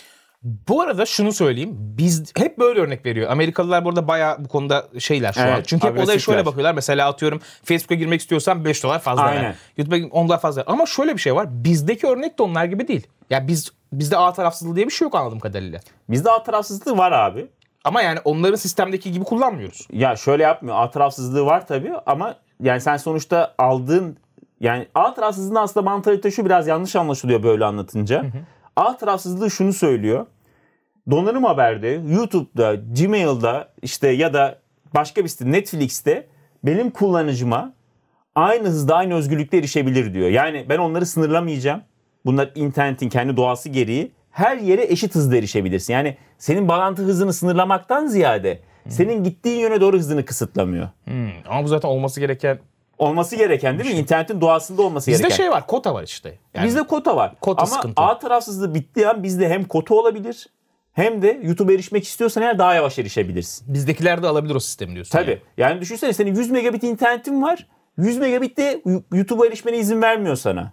Speaker 2: Bu arada şunu söyleyeyim. Biz hep böyle örnek veriyor. Amerikalılar bu arada bayağı bu konuda şeyler şu an. Çünkü hep olaya şöyle bakıyorlar. Mesela atıyorum Facebook'a girmek istiyorsan $5 fazla ver. YouTube'a $10 fazla ver. Ama şöyle bir şey var. Bizdeki örnek de onlar gibi değil. Ya bizde ağ tarafsızlığı diye bir şey yok anladığım kadarıyla.
Speaker 1: Bizde ağ tarafsızlığı var abi.
Speaker 2: Ama yani onların sistemdeki gibi kullanmıyoruz.
Speaker 1: Ya şöyle yapmıyor. Ağ tarafsızlığı var tabii ama yani sen sonuçta aldığın yani ağ tarafsızlığının aslında mantalite şu biraz yanlış anlaşılıyor böyle anlatınca. Ağ tarafsızlığı şunu söylüyor. Donanım haberde, YouTube'da, Gmail'da işte ya da başka bir site Netflix'te benim kullanıcıma aynı hızda aynı özgürlükle erişebilir diyor. Yani ben onları sınırlamayacağım. Bunlar internetin kendi doğası gereği her yere eşit hızda erişebilirsin. Yani senin bağlantı hızını sınırlamaktan ziyade senin gittiğin yöne doğru hızını kısıtlamıyor.
Speaker 2: Ama bu zaten olması gereken
Speaker 1: değil mi? İnternetin doğasında olması gereken.
Speaker 2: Bizde şey var, kota var işte. Yani
Speaker 1: bizde kota var. Ama
Speaker 2: sıkıntı.
Speaker 1: ağ tarafsızlığı bittiği an bizde hem kota olabilir hem de YouTube'a erişmek istiyorsan eğer daha yavaş erişebilirsin.
Speaker 2: Bizdekiler de alabilir o sistemi diyorsun.
Speaker 1: Tabii. Yani düşünsene senin 100 megabit internetin var. 100 megabit de YouTube'a erişmene izin vermiyor sana.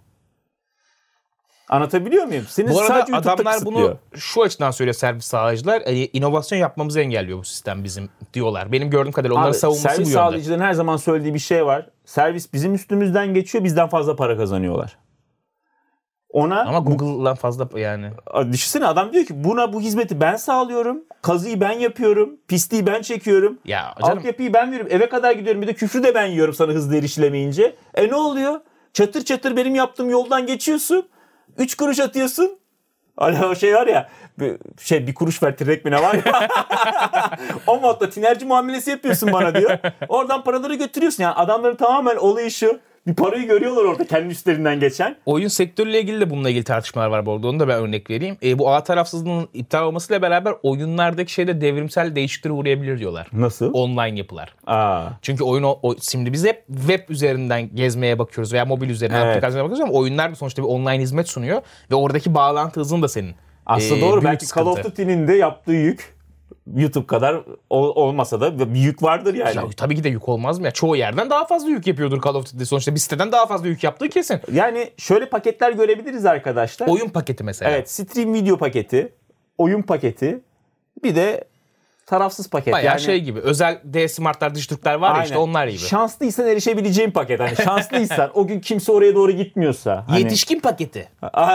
Speaker 1: Anlatabiliyor muyum? Senin
Speaker 2: bu arada
Speaker 1: sadece
Speaker 2: adamlar bunu şu açıdan söylüyor servis sağlayıcılar. İnovasyon yapmamızı engelliyor bu sistem bizim diyorlar. Benim gördüğüm kadarıyla onların savunması bu yönde.
Speaker 1: Servis sağlayıcıların her zaman söylediği bir şey var. Servis bizim üstümüzden geçiyor, bizden fazla para kazanıyorlar.
Speaker 2: Ama Google'dan fazla yani.
Speaker 1: Düşünsene adam diyor ki bu hizmeti ben sağlıyorum. Kazıyı ben yapıyorum. Pisliği ben çekiyorum.
Speaker 2: Ya canım.
Speaker 1: Altyapıyı ben veriyorum. Eve kadar gidiyorum. Bir de küfrü de ben yiyorum sana hızlı erişilemeyince. Ne oluyor? Çatır çatır benim yaptığım yoldan geçiyorsun. 3 kuruş atıyorsun. Hani o şey var ya. Bir kuruş ver tirek mi ne var ya. O modda tinerci muamelesi yapıyorsun bana diyor. Oradan paraları götürüyorsun. Yani adamların tamamen olayı şu. Bir parayı görüyorlar orada kendi üstlerinden geçen.
Speaker 2: Oyun sektörüyle ilgili de bununla ilgili tartışmalar var bu arada. Onu da ben örnek vereyim. Bu ağ tarafsızlığının iptal olmasıyla beraber oyunlardaki şeyde devrimsel değişikliklere uğrayabilir diyorlar.
Speaker 1: Nasıl?
Speaker 2: Online yapılar. Çünkü şimdi biz hep web üzerinden gezmeye bakıyoruz veya mobil üzerinden aplikasyona bakıyoruz ama oyunlar da sonuçta bir online hizmet sunuyor ve oradaki bağlantı hızın da senin.
Speaker 1: Aslında doğru. Belki Call of Duty'nin de yaptığı yük YouTube kadar olmasa da bir yük vardır yani.
Speaker 2: Ya, tabii ki de yük olmaz mı ya? Çoğu yerden daha fazla yük yapıyordur Call of Duty. Sonuçta bir siteden daha fazla yük yaptığı kesin.
Speaker 1: Yani şöyle paketler görebiliriz arkadaşlar.
Speaker 2: Oyun paketi mesela.
Speaker 1: Evet, stream video paketi, oyun paketi, bir de tarafsız paket.
Speaker 2: Bayağı yani şey gibi. Özel D-Smart'lar, Dijitürk'ler var ya işte onlar gibi.
Speaker 1: Şanslıysan erişebileceğin paket. Hani şanslıysan o gün kimse oraya doğru gitmiyorsa.
Speaker 2: Yetişkin paketi.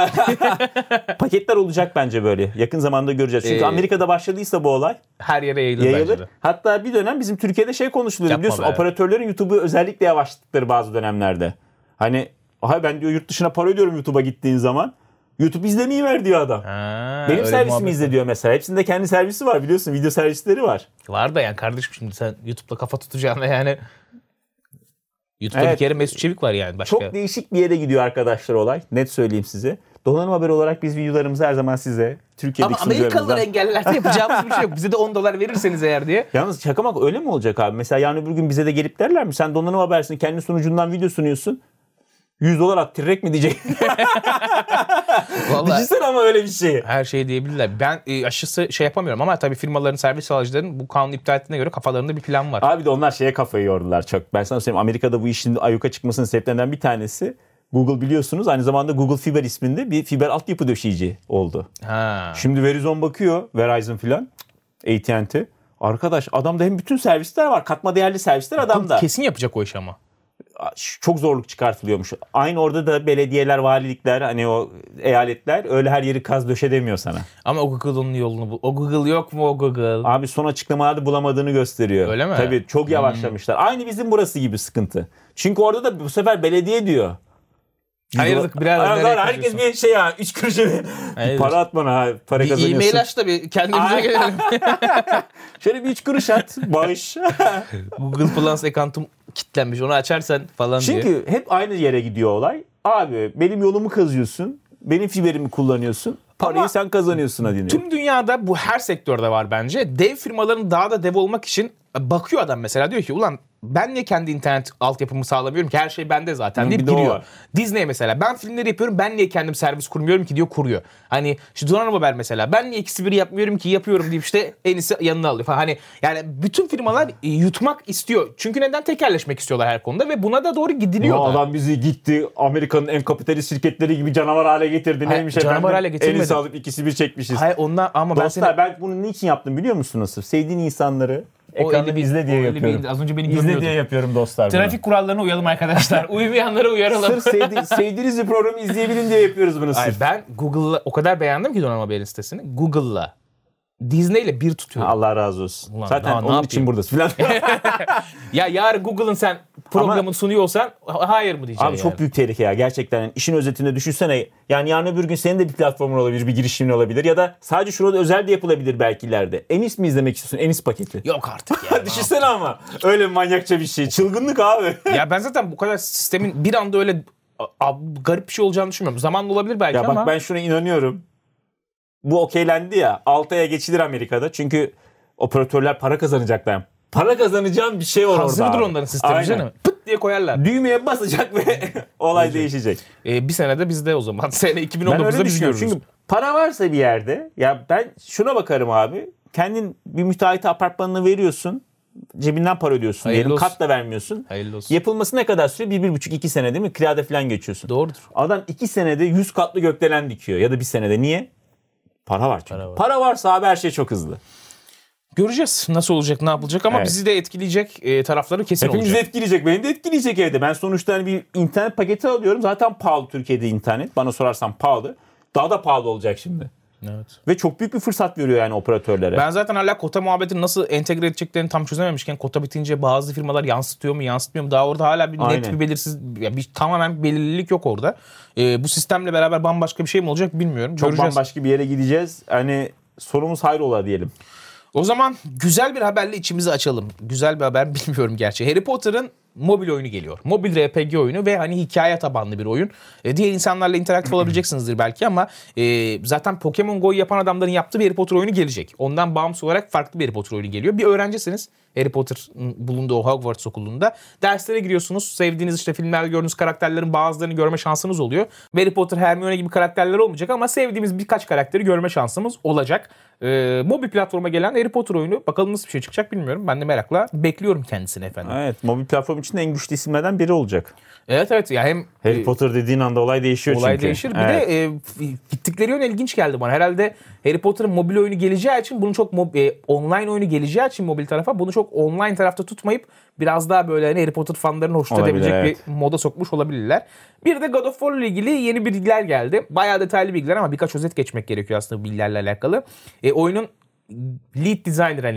Speaker 1: Paketler olacak bence böyle. Yakın zamanda göreceğiz. Çünkü Amerika'da başladıysa bu olay.
Speaker 2: Her yere yayılır.
Speaker 1: Hatta bir dönem bizim Türkiye'de şey konuşuluyor biliyorsun. Operatörlerin YouTube'u özellikle yavaşlattıkları bazı dönemlerde. Hani ben diyor yurt dışına para ödüyorum YouTube'a gittiğin zaman. YouTube izlemeyi ver diyor adam. Benim servisimi izle diyor mesela. Hepsinde kendi servisi var biliyorsun. Video servisleri var.
Speaker 2: Var da yani kardeşim şimdi sen YouTube'da kafa tutacağına yani. YouTube'da bir kere Mesut Çevik var yani. Başka.
Speaker 1: Çok değişik bir yere gidiyor arkadaşlar olay. Net söyleyeyim size. Donanım Haber olarak biz videolarımızı her zaman size Türkiye'deki
Speaker 2: ama Amerikalılar engellerse yapacağımız bir şey yok. Bize de $10 verirseniz eğer diye.
Speaker 1: Yalnız şakamak öyle mi olacak abi? Mesela yarın öbür gün bize de gelip derler mi? Sen Donanım Haber'sin, kendi sunucundan video sunuyorsun. $100 attırırek mi diyecek? Düşünsene ama öyle bir şey.
Speaker 2: Her şey diyebilirler. Ben aşısı şey yapamıyorum ama tabii firmaların, servis sağlayıcıların bu kanunu iptal ettiğine göre kafalarında bir plan var.
Speaker 1: Abi de onlar şeye kafayı yordular çok. Ben sana söyleyeyim, Amerika'da bu işin ayyuka çıkmasının sebeplerinden bir tanesi Google biliyorsunuz aynı zamanda Google Fiber isminde bir fiber altyapı döşeyici oldu. Şimdi Verizon bakıyor, Verizon filan, AT&T. Arkadaş adamda hem bütün servisler var, katma değerli servisler adamda.
Speaker 2: Kesin yapacak o iş ama.
Speaker 1: Çok zorluk çıkartılıyormuş. Aynı orada da belediyeler, valilikler, hani o eyaletler öyle her yeri kaz döşedemiyor sana.
Speaker 2: Ama o Google'ın yolunu bul. O Google yok mu o Google?
Speaker 1: Abi son açıklamalarda bulamadığını gösteriyor.
Speaker 2: Öyle mi?
Speaker 1: Tabii çok yavaşlamışlar. Aynı bizim burası gibi sıkıntı. Çünkü orada da bu sefer belediye diyor.
Speaker 2: Hayırlık birader.
Speaker 1: Herkes bir şey ya 3 kuruşa bir para at bana, para
Speaker 2: bir
Speaker 1: kazanıyorsun.
Speaker 2: E-mail aç da bir kendimize gelelim.
Speaker 1: Şöyle bir 3 kuruş at bağış.
Speaker 2: Google Plus account'um kilitlenmiş onu açarsan falan diye.
Speaker 1: Çünkü hep aynı yere gidiyor olay. Abi benim yolumu kazıyorsun. Benim fiberimi kullanıyorsun. Parayı ama sen kazanıyorsun hadi.
Speaker 2: Tüm dünyada bu her sektörde var bence. Dev firmaların daha da dev olmak için bakıyor adam mesela diyor ki ulan ben niye kendi internet altyapımı sağlamıyorum ki her şey bende zaten deyip giriyor. Disney mesela ben filmleri yapıyorum ben niye kendim servis kurmuyorum ki diyor kuruyor. Hani işte Donanım Haber mesela ben niye ikisi biri yapmıyorum ki yapıyorum deyip işte en iyisi yanına alıyor falan. Hani yani bütün firmalar yutmak istiyor. Çünkü neden tekelleşmek istiyorlar her konuda ve buna da doğru gidiliyor.
Speaker 1: Ya adam bizi gitti Amerika'nın en kapitalist şirketleri gibi canavar hale getirdi. Neymiş efendim?
Speaker 2: Canavar hale getirmedi.
Speaker 1: Elisi alıp ikisi bir çekmişiz.
Speaker 2: Hayır ondan ama
Speaker 1: dostlar ben bunu niçin yaptım biliyor musunuz? Sevdiğin insanları ekranı izle diye yapıyorum.
Speaker 2: Az önce beni
Speaker 1: İzle
Speaker 2: görmüyordun.
Speaker 1: diye yapıyorum dostlar.
Speaker 2: Trafik kurallarına uyalım arkadaşlar. Uymayanlara uyaralım.
Speaker 1: Sırf sevdiğiniz bir programı izleyebilin diye yapıyoruz bunu.
Speaker 2: Hayır, ben Google'la o kadar beğendim ki Donanım Haber'in sitesini. Google'la Disney'le bir tutuyorum.
Speaker 1: Allah razı olsun.
Speaker 2: Ulan,
Speaker 1: zaten onun için buradasın falan.
Speaker 2: Ya yarın Google'ın sen programını sunuyor olsan hayır mı diyeceğim
Speaker 1: abi yani. Çok büyük tehlike ya gerçekten. Yani işin özetinde düşünsene. Yani yarın öbür gün senin de bir platformun olabilir, bir girişimin olabilir ya da sadece şurada özel de yapılabilir belki ileride. Enis mi izlemek istiyorsun? Enis paketi.
Speaker 2: Yok artık ya.
Speaker 1: Düşünsene ama. Öyle manyakça bir şey. Çılgınlık abi.
Speaker 2: Ya ben zaten bu kadar sistemin bir anda öyle garip bir şey olacağını düşünmüyorum. Zamanla olabilir belki ama.
Speaker 1: Ya bak ben şuna inanıyorum. Bu okeylendi ya 6 aya geçilir Amerika'da. Çünkü operatörler para kazanacaklar. Para kazanacağım bir şey var orada.
Speaker 2: Hazırdır onların sistemi canım. Pıt diye koyarlar.
Speaker 1: Düğmeye basacak ve olay değişecek.
Speaker 2: Bir senede bizde o zaman. Sene 2019'da biz görürüz.
Speaker 1: Çünkü para varsa bir yerde ya ben şuna bakarım abi. Kendin bir müteahhite apartmanını veriyorsun. Cebinden para ödüyorsun diyelim. Kat da vermiyorsun.
Speaker 2: Hayırlı olsun.
Speaker 1: Yapılması ne kadar sürüyor? 1,5-2 sene değil mi? Kirada falan geçiyorsun.
Speaker 2: Doğrudur.
Speaker 1: Adam 2 senede 100 katlı gökdelen dikiyor. Ya da 1 senede. Niye? Para var çünkü. Para varsa abi her şey çok hızlı.
Speaker 2: Göreceğiz nasıl olacak, ne yapılacak ama bizi de etkileyecek tarafları kesin olacak.
Speaker 1: Hepimizi etkileyecek, beni de etkileyecek evde. Ben sonuçta hani bir internet paketi alıyorum. Zaten pahalı Türkiye'de internet. Bana sorarsan pahalı. Daha da pahalı olacak şimdi.
Speaker 2: Evet.
Speaker 1: Ve çok büyük bir fırsat veriyor yani operatörlere.
Speaker 2: Ben zaten hala kota muhabbetini nasıl entegre edeceklerini tam çözememişken kota bitince bazı firmalar yansıtıyor mu yansıtmıyor mu daha orada hala bir net bir belirsiz tamamen belirlilik yok orada. Bu sistemle beraber bambaşka bir şey mi olacak bilmiyorum.
Speaker 1: Çok
Speaker 2: göreceğiz.
Speaker 1: bambaşka bir yere gideceğiz. Hani sonumuz hayrola diyelim.
Speaker 2: O zaman güzel bir haberle içimizi açalım. Güzel bir haber bilmiyorum gerçi. Harry Potter'ın mobil oyunu geliyor. Mobil RPG oyunu ve hani hikaye tabanlı bir oyun. Diğer insanlarla interaktif olabileceksinizdir belki ama zaten Pokemon Go'yu yapan adamların yaptığı bir Harry Potter oyunu gelecek. Ondan bağımsız olarak farklı bir Harry Potter oyunu geliyor. Bir öğrencisiniz. Harry Potter bulunduğu o Hogwarts okulunda. Derslere giriyorsunuz. Sevdiğiniz işte filmlerde gördüğünüz karakterlerin bazılarını görme şansınız oluyor. Harry Potter, Hermione gibi karakterler olmayacak ama sevdiğimiz birkaç karakteri görme şansımız olacak. Mobil platforma gelen Harry Potter oyunu. Bakalım nasıl bir şey çıkacak bilmiyorum. Ben de merakla bekliyorum kendisini efendim.
Speaker 1: Evet, mobil platform için en güçlü isimlerden biri olacak.
Speaker 2: Evet ya hem
Speaker 1: Harry Potter dediğin anda olay değişiyor çünkü.
Speaker 2: Olay değişir. Bir de gittikleri yön ilginç geldi bana. Herhalde Harry Potter'ın mobil oyunu geleceği için bunu çok online oyunu geleceği için mobil tarafa bunu çok online tarafta tutmayıp biraz daha böyle hani Harry Potter fanlarını hoşnut edebilecek bir moda sokmuş olabilirler. Bir de God of War ile ilgili yeni bilgiler geldi. Bayağı detaylı bilgiler ama birkaç özet geçmek gerekiyor aslında bu bilgilerle alakalı. Oyunun lead designer hani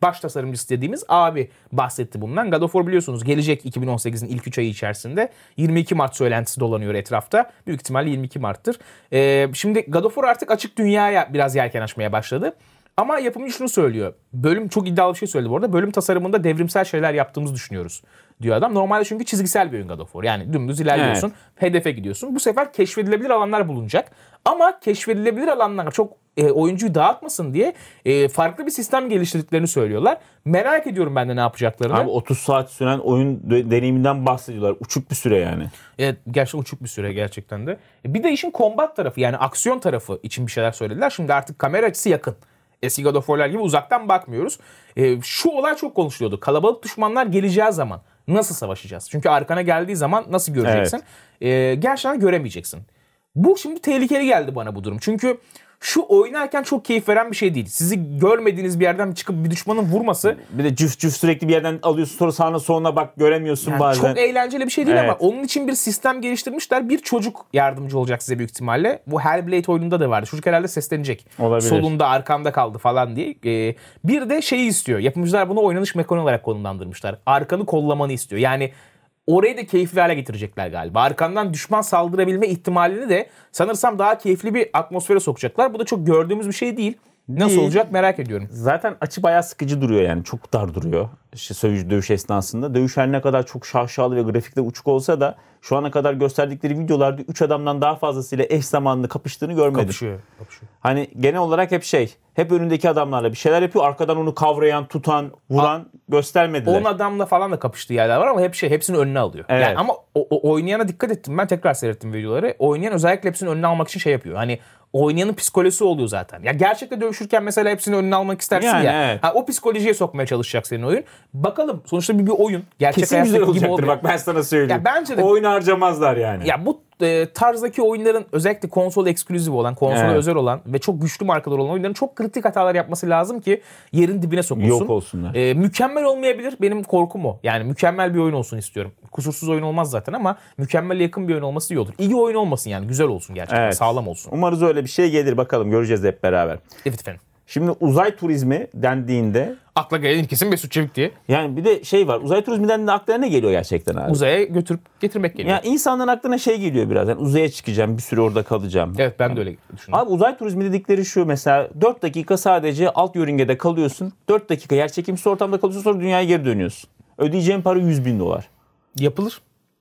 Speaker 2: baş tasarımcısı dediğimiz abi bahsetti bundan. God of War biliyorsunuz gelecek 2018'in ilk 3 ayı içerisinde. 22 Mart söylentisi dolanıyor etrafta. Büyük ihtimalle 22 Mart'tır. Şimdi God of War artık açık dünyaya biraz yelken açmaya başladı. Ama yapımcı şunu söylüyor. Bölüm çok iddialı bir şey söyledi bu arada. Bölüm tasarımında devrimsel şeyler yaptığımızı düşünüyoruz diyor adam. Normalde çünkü çizgisel bir oyun God of War. Yani dümdüz ilerliyorsun. Evet. Hedefe gidiyorsun. Bu sefer keşfedilebilir alanlar bulunacak. Ama keşfedilebilir alanlar çok oyuncuyu dağıtmasın diye farklı bir sistem geliştirdiklerini söylüyorlar. Merak ediyorum ben de ne yapacaklarını.
Speaker 1: Abi 30 saat süren oyun deneyiminden bahsediyorlar. Uçuk bir süre yani.
Speaker 2: Evet, gerçekten uçuk bir süre gerçekten de. Bir de işin combat tarafı yani aksiyon tarafı için bir şeyler söylediler. Şimdi artık kamera açısı yakın. Eski God of War'lar gibi uzaktan bakmıyoruz. Şu olay çok konuşuluyordu. Kalabalık düşmanlar geleceği zaman nasıl savaşacağız? Çünkü arkana geldiği zaman nasıl göreceksin? Evet. Gerçekten göremeyeceksin. Bu şimdi tehlikeli geldi bana bu durum. Çünkü şu oynarken çok keyif veren bir şey değil. Sizi görmediğiniz bir yerden çıkıp bir düşmanın vurması.
Speaker 1: Bir de cüf cüf sürekli bir yerden alıyorsun sonra sağına soluna bak göremiyorsun yani bazen.
Speaker 2: Çok eğlenceli bir şey değil ama onun için bir sistem geliştirmişler. Bir çocuk yardımcı olacak size büyük ihtimalle. Bu Hellblade oyununda da vardı. Çocuk herhalde seslenecek.
Speaker 1: Olabilir.
Speaker 2: Solunda arkamda kaldı falan diye. Bir de şeyi istiyor. Yapımcılar bunu oynanış mekaniği olarak konumlandırmışlar. Arkanı kollamanı istiyor. Yani orayı da keyifli hale getirecekler galiba. Arkandan düşman saldırabilme ihtimalini de sanırsam daha keyifli bir atmosfere sokacaklar. Bu da çok gördüğümüz bir şey değil. Nasıl olacak merak ediyorum.
Speaker 1: Zaten açı bayağı sıkıcı duruyor yani. Çok dar duruyor. İşte dövüş esnasında. Dövüş her ne kadar çok şaşalı ve grafikte uçuk olsa da şu ana kadar gösterdikleri videolarda 3 adamdan daha fazlasıyla eş zamanlı kapıştığını görmedim.
Speaker 2: Kapışıyor.
Speaker 1: Hani genel olarak hep önündeki adamlarla bir şeyler yapıyor. Arkadan onu kavrayan, tutan, vuran göstermediler.
Speaker 2: 10 adamla falan da kapıştığı yerler var ama hepsini önüne alıyor.
Speaker 1: Evet.
Speaker 2: Yani ama o oynayana dikkat ettim. Ben tekrar seyrettim videoları. Oynayan özellikle hepsini önüne almak için şey yapıyor. Hani oynayanın psikolojisi oluyor zaten. Ya gerçekten dövüşürken mesela hepsini önüne almak istersin yani, ya. Evet. O psikolojiye sokmaya çalışacak senin oyun. Bakalım sonuçta bir oyun. Gerçek
Speaker 1: kesin güzel olacaktır bak ben sana söyleyeyim.
Speaker 2: Ya bence de,
Speaker 1: oyunu harcamazlar yani.
Speaker 2: Ya bu tarzdaki oyunların özellikle konsol eksklusif olan, konsola özel olan ve çok güçlü markalar olan oyunların çok kritik hatalar yapması lazım ki yerin dibine sokulsun.
Speaker 1: Yok olsunlar.
Speaker 2: Mükemmel olmayabilir. Benim korkum o. Yani mükemmel bir oyun olsun istiyorum. Kusursuz oyun olmaz zaten ama mükemmele yakın bir oyun olması iyi olur. İyi oyun olmasın yani. Güzel olsun gerçekten. Evet. Sağlam olsun.
Speaker 1: Umarız öyle bir şey gelir. Bakalım göreceğiz hep beraber.
Speaker 2: Evet efendim.
Speaker 1: Şimdi uzay turizmi dendiğinde
Speaker 2: akla gelen kesin Mesut Çevik diye.
Speaker 1: Yani bir de şey var. Uzay turizmi dendiğinde aklına ne geliyor gerçekten abi?
Speaker 2: Uzaya götürüp getirmek geliyor.
Speaker 1: Ya insanların aklına şey geliyor biraz. Yani uzaya çıkacağım, bir süre orada kalacağım.
Speaker 2: Evet ben de öyle düşünüyorum.
Speaker 1: Abi uzay turizmi dedikleri şu mesela 4 dakika sadece alt yörüngede kalıyorsun. 4 dakika yerçekimsiz ortamda kalıyorsun sonra dünyaya geri dönüyorsun. Ödeyeceğin para $100.000.
Speaker 2: Yapılır.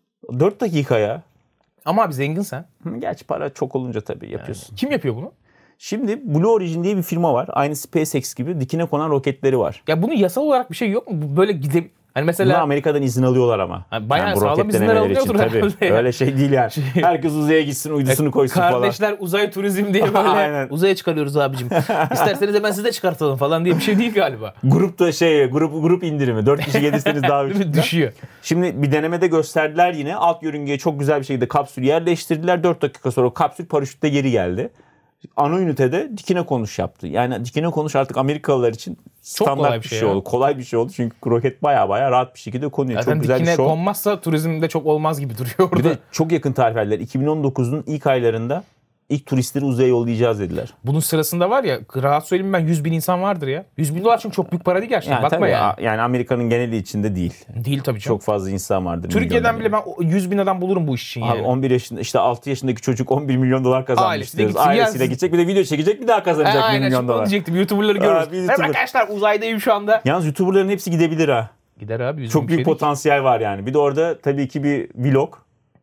Speaker 1: 4 dakika ya.
Speaker 2: Ama abi zenginsen.
Speaker 1: Gerçi para çok olunca tabii yapıyorsun.
Speaker 2: Yani. Kim yapıyor bunu?
Speaker 1: Şimdi Blue Origin diye bir firma var. Aynı SpaceX gibi dikine konan roketleri var.
Speaker 2: Ya bunun yasal olarak bir şey yok mu? Böyle gidip hani mesela
Speaker 1: bunu Amerika'dan izin alıyorlar ama.
Speaker 2: Bayağı yani bu sağlam izinler alınıyordur
Speaker 1: tabii. Öyle şey değil yani. Herkes uzaya gitsin, uydusunu koysun
Speaker 2: kardeşler,
Speaker 1: falan.
Speaker 2: Kardeşler uzay turizm diye böyle uzaya çıkarıyoruz abicim. İsterseniz hemen siz de çıkartalım falan diye bir şey değil galiba.
Speaker 1: Grupta grup indirimi. 4 kişi gelirseniz daha
Speaker 2: düşüyor.
Speaker 1: Şimdi bir denemede gösterdiler yine. Alt yörüngeye çok güzel bir şekilde kapsülü yerleştirdiler. 4 dakika sonra kapsül paraşütle geri geldi. Ana ünitede dikine konuş yaptı. Yani dikine konuş artık Amerikalılar için standart bir şey oldu. Kolay bir şey oldu. Çünkü roket baya rahat bir şekilde konuyor.
Speaker 2: Zaten
Speaker 1: çok güzel bir
Speaker 2: dikine
Speaker 1: show.
Speaker 2: konmazsa turizmde çok olmaz gibi duruyor orada.
Speaker 1: Bir de çok yakın tarih verdiler. 2019'un ilk aylarında ilk turistleri uzaya yollayacağız dediler.
Speaker 2: Bunun sırasında var ya rahat söyleyeyim ben 100.000 insan vardır ya. $100.000 çünkü çok büyük para değil gerçekten.
Speaker 1: Yani
Speaker 2: bakma yani.
Speaker 1: Yani Amerika'nın geneli içinde değil.
Speaker 2: Değil tabii
Speaker 1: çok fazla insan vardır.
Speaker 2: Türkiye'den bile ben 100.000 adam bulurum bu iş için yani.
Speaker 1: Abi 11 yaşında işte 6 yaşındaki çocuk $11 milyon kazanmış diyoruz. Ailesiyle gidecek bir de video çekecek bir daha kazanacak $1 milyon.
Speaker 2: Aynen diyecektim YouTuber'ları görüyoruz. Arkadaşlar uzaydayım şu anda.
Speaker 1: Yalnız YouTuber'ların hepsi gidebilir ha.
Speaker 2: Gider abi.
Speaker 1: Çok büyük potansiyel var yani. Bir de orada tabii ki bir vlog.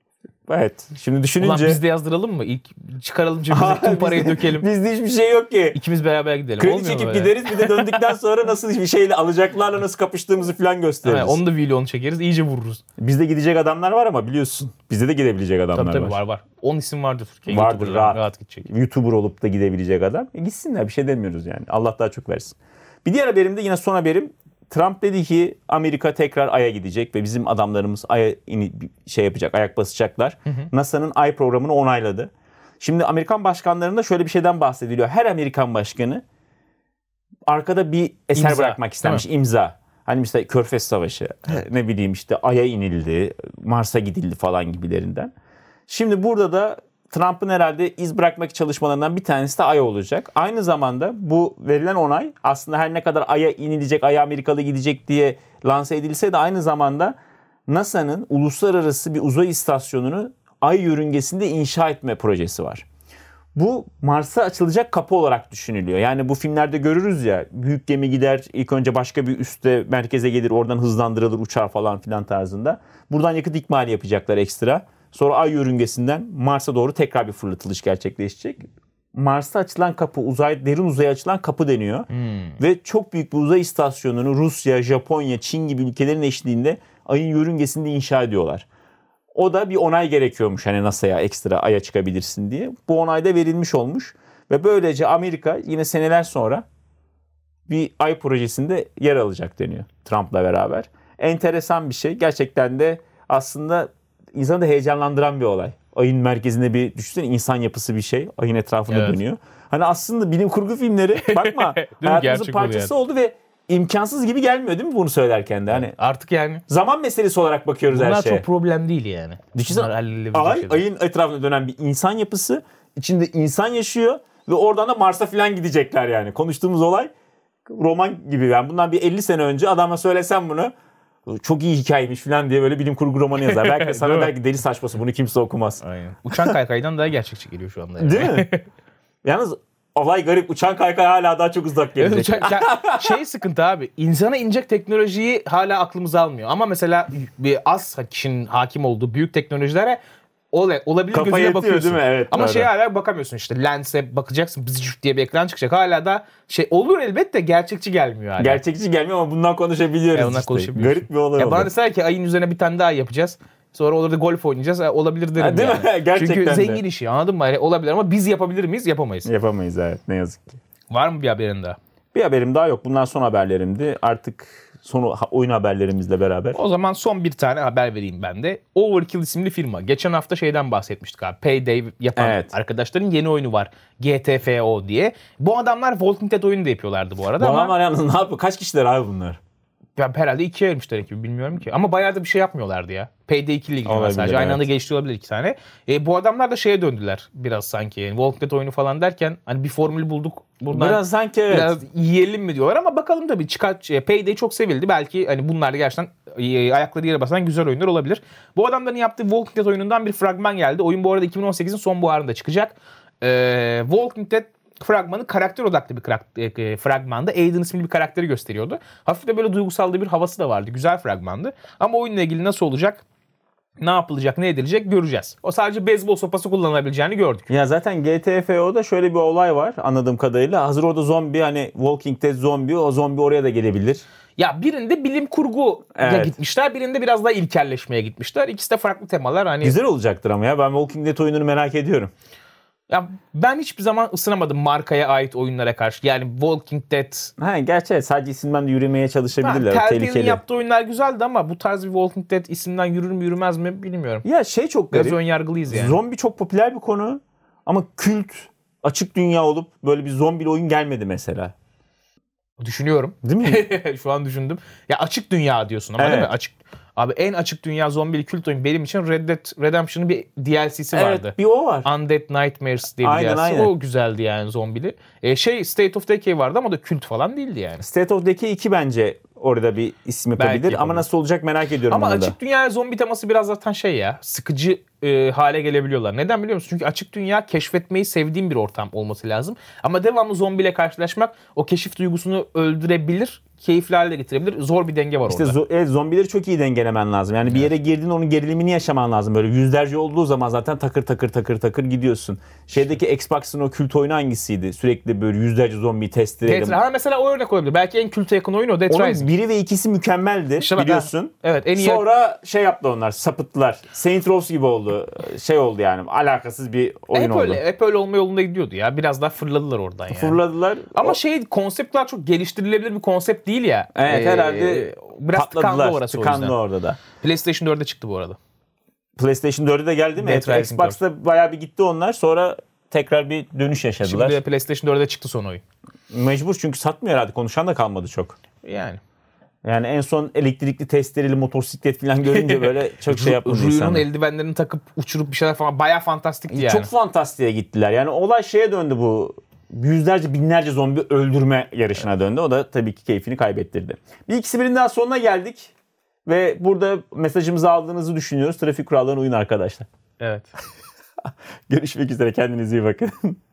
Speaker 1: Evet. Şimdi düşününce...
Speaker 2: Ulan biz de yazdıralım mı? İlk çıkaralım cebimize tüm parayı dökelim.
Speaker 1: Bizde hiçbir şey yok ki.
Speaker 2: İkimiz beraber gidelim.
Speaker 1: Kredi çekip gideriz. Bir de döndükten sonra nasıl bir şeyle alacaklarla nasıl kapıştığımızı falan gösteririz.
Speaker 2: Onu da vlog'unu çekeriz. İyice vururuz.
Speaker 1: Bizde gidecek adamlar var ama biliyorsun. Bizde de gidebilecek adamlar
Speaker 2: tabii, var. 10 isim vardır Türkiye'ye.
Speaker 1: Vardır rahat
Speaker 2: gidecek.
Speaker 1: YouTuber olup da gidebilecek adam. Gitsinler bir şey demiyoruz yani. Allah daha çok versin. Bir diğer haberim de yine son haberim. Trump dedi ki Amerika tekrar Ay'a gidecek ve bizim adamlarımız Ay'a yapacak, ayak basacaklar. NASA'nın Ay programını onayladı. Şimdi Amerikan başkanlarında şöyle bir şeyden bahsediliyor. Her Amerikan başkanı arkada bir eser bırakmak istemiş, imza. Hani mesela Körfez Savaşı, ne bileyim işte Ay'a inildi, Mars'a gidildi falan gibilerinden. Şimdi burada da Trump'ın herhalde iz bırakmak çalışmalarından bir tanesi de Ay olacak. Aynı zamanda bu verilen onay aslında her ne kadar Ay'a inilecek, Ay'a Amerikalı gidecek diye lanse edilse de aynı zamanda NASA'nın uluslararası bir uzay istasyonunu Ay yörüngesinde inşa etme projesi var. Bu Mars'a açılacak kapı olarak düşünülüyor. Yani bu filmlerde görürüz ya, büyük gemi gider, ilk önce başka bir üste merkeze gelir, oradan hızlandırılır, uçar falan filan tarzında. Buradan yakıt ikmali yapacaklar ekstra. Sonra Ay yörüngesinden Mars'a doğru tekrar bir fırlatılış gerçekleşecek. Mars'ta açılan kapı, derin uzaya açılan kapı deniyor. Ve çok büyük bir uzay istasyonunu Rusya, Japonya, Çin gibi ülkelerin eşliğinde Ay'ın yörüngesinde inşa ediyorlar. O da bir onay gerekiyormuş hani NASA'ya ekstra Ay'a çıkabilirsin diye. Bu onay da verilmiş olmuş. Ve böylece Amerika yine seneler sonra bir Ay projesinde yer alacak deniyor Trump'la beraber. Enteresan bir şey. Gerçekten de aslında insanı da heyecanlandıran bir olay. Ayın merkezinde bir düşünsene, insan yapısı bir şey. Ayın etrafında dönüyor. Hani aslında bilim kurgu filmleri bakma hayatımızın parçası oldu ve imkansız gibi gelmiyor değil mi bunu söylerken de? Hani
Speaker 2: artık yani
Speaker 1: zaman meselesi olarak bakıyoruz
Speaker 2: bunlar
Speaker 1: her şeye.
Speaker 2: Bunlar çok problem değil yani.
Speaker 1: Düşünsene ayın etrafında dönen bir insan yapısı, içinde insan yaşıyor ve oradan da Mars'a falan gidecekler yani. Konuştuğumuz olay roman gibi. Yani bundan bir 50 sene önce adama söylesem bunu, çok iyi hikayeymiş falan diye böyle bilim kurgu romanı yazar. Belki de sana der ki deli saçması, bunu kimse okumaz.
Speaker 2: Aynen. Uçan kaykaydan daha gerçekçi geliyor şu anda. Yani.
Speaker 1: Değil mi? Yalnız olay garip. Uçan kaykay hala daha çok uzak gelecek.
Speaker 2: Sıkıntı abi. İnsana inecek teknolojiyi hala aklımız almıyor. Ama mesela bir az kişinin hakim olduğu büyük teknolojilere olabilir
Speaker 1: kafa
Speaker 2: gözüyle bakıyorsun.
Speaker 1: Değil mi? Evet,
Speaker 2: ama hala bakamıyorsun işte. Lens'e bakacaksın diye bir ekran çıkacak. Hala da olur elbette, gerçekçi gelmiyor hala.
Speaker 1: Gerçekçi gelmiyor ama bundan konuşabiliyoruz
Speaker 2: bundan
Speaker 1: işte. Garip bir olay oldu.
Speaker 2: Bana deseler ki ayın üzerine bir tane daha yapacağız. Sonra orada golf oynayacağız. Olabilir derim
Speaker 1: değil
Speaker 2: yani.
Speaker 1: Mi? Gerçekten
Speaker 2: çünkü zengin
Speaker 1: de.
Speaker 2: işi, anladın mı? Olabilir ama biz yapabilir miyiz? Yapamayız.
Speaker 1: Yapamayız evet, ne yazık ki.
Speaker 2: Var mı bir haberin daha?
Speaker 1: Bir haberim daha yok. Bunlar son haberlerimdi. Artık son oyun haberlerimizle beraber.
Speaker 2: O zaman son bir tane haber vereyim ben de. Overkill isimli firma. Geçen hafta şeyden bahsetmiştik abi. Payday yapan arkadaşların yeni oyunu var. GTFO diye. Bu adamlar Walking Dead oyunu da yapıyorlardı bu arada.
Speaker 1: Bu adamlar yalnız ne yapıyor? Kaç kişiler abi bunlar?
Speaker 2: Ya herhalde ikiye ayırmışlar ekibi, bilmiyorum ki. Ama bayağı da bir şey yapmıyorlardı ya. Payday 2 ile ilgili sadece. Aynı anda gelişti olabilir 2 tane. Bu adamlar da şeye döndüler biraz sanki. Yani Walking Dead oyunu falan derken hani bir formül bulduk. Buradan
Speaker 1: biraz sanki evet.
Speaker 2: Biraz yiyelim mi diyorlar ama bakalım tabii. Payday çok sevildi. Belki hani bunlar da gerçekten ayakları yere basan güzel oyunlar olabilir. Bu adamların yaptığı Walking Dead oyunundan bir fragman geldi. Oyun bu arada 2018'in sonbaharında çıkacak. Walking Dead fragmanı karakter odaklı bir fragmanda. Aiden isimli bir karakteri gösteriyordu. Hafif de böyle duygusal bir havası da vardı. Güzel fragmandı. Ama oyunla ilgili nasıl olacak, ne yapılacak, ne edilecek göreceğiz. O sadece beyzbol sopası kullanabileceğini gördük.
Speaker 1: Ya zaten GTFO'da şöyle bir olay var anladığım kadarıyla. Hazır orada zombi, hani Walking Dead zombi, o zombi oraya da gelebilir.
Speaker 2: Ya birinde bilim kurguya gitmişler, birinde biraz daha ilkelleşmeye gitmişler. İkisi de farklı temalar. Hani
Speaker 1: güzel olacaktır ama ya, ben Walking Dead oyununu merak ediyorum.
Speaker 2: Ya ben hiçbir zaman ısınamadım markaya ait oyunlara karşı. Yani Walking Dead.
Speaker 1: Gerçi sadece isimden de yürümeye çalışabilirler.
Speaker 2: Telltale'in yaptığı oyunlar güzeldi ama bu tarz bir Walking Dead isimden yürür mü yürümez mi bilmiyorum.
Speaker 1: Ya çok garip.
Speaker 2: Biraz önyargılıyız yani.
Speaker 1: Zombi çok popüler bir konu ama kült, açık dünya olup böyle bir zombili oyun gelmedi mesela.
Speaker 2: Düşünüyorum.
Speaker 1: Değil mi?
Speaker 2: Şu an düşündüm. Ya açık dünya diyorsun ama değil mi? Abi en açık dünya zombili kült oyun benim için Red Dead Redemption'ın bir DLC'si vardı.
Speaker 1: Evet, bir o var.
Speaker 2: Undead Nightmares diye bir DLC. O güzeldi yani zombili. State of Decay vardı ama da kült falan değildi yani.
Speaker 1: State of Decay 2 bence orada bir isim yapabilir ama nasıl olacak merak ediyorum.
Speaker 2: Ama açık dünya zombi teması biraz zaten sıkıcı hale gelebiliyorlar. Neden biliyor musun? Çünkü açık dünya keşfetmeyi sevdiğim bir ortam olması lazım. Ama devamlı zombiyle karşılaşmak o keşif duygusunu öldürebilir, keyifli hale getirebilir. Zor bir denge var orada.
Speaker 1: Zombileri çok iyi dengelemen lazım. Yani bir yere girdiğin onun gerilimini yaşaman lazım. Böyle yüzlerce olduğu zaman zaten takır takır gidiyorsun. Şeydeki Xbox'ın o kült oyunu hangisiydi? Sürekli böyle yüzlerce zombiyi test edelim.
Speaker 2: Mesela o örnek olabilir. Belki en külte yakın oyun o. Dead Rising.
Speaker 1: Onun 1'i ve 2'si mükemmeldi biliyorsun.
Speaker 2: Evet, en iyi.
Speaker 1: Sonra yaptı onlar, sapıttılar. Saints Row gibi oldu. Oldu yani, alakasız bir oyun oldu.
Speaker 2: Hep öyle olma yolunda gidiyordu ya. Biraz daha fırladılar oradan yani.
Speaker 1: Fırladılar.
Speaker 2: Ama konseptler çok geliştirilebilir bir konsept değil ya.
Speaker 1: Evet, herhalde
Speaker 2: biraz
Speaker 1: tıkandı orada da.
Speaker 2: PlayStation 4'e çıktı bu arada.
Speaker 1: PlayStation 4'e de geldi mi? Xbox'ta bayağı bir gitti onlar. Sonra tekrar bir dönüş yaşadılar.
Speaker 2: Şimdi PlayStation 4'e çıktı son oyun.
Speaker 1: Mecbur, çünkü satmıyor herhalde. Konuşan da kalmadı çok.
Speaker 2: Yani.
Speaker 1: Yani en son elektrikli testereli motosiklet falan görünce böyle çok şey yapmadı
Speaker 2: Ruyu'nun
Speaker 1: insanlar.
Speaker 2: eldivenlerini takıp uçurup bir şeyler falan bayağı fantastikti yani.
Speaker 1: Çok fantastiğe gittiler. Yani olay şeye döndü bu. Yüzlerce binlerce zombi öldürme yarışına döndü. O da tabii ki keyfini kaybettirdi. Bir ikisi birinin daha sonuna geldik. Ve burada mesajımızı aldığınızı düşünüyoruz. Trafik kurallarına uyun arkadaşlar.
Speaker 2: Evet.
Speaker 1: Görüşmek üzere. Kendinize iyi bakın.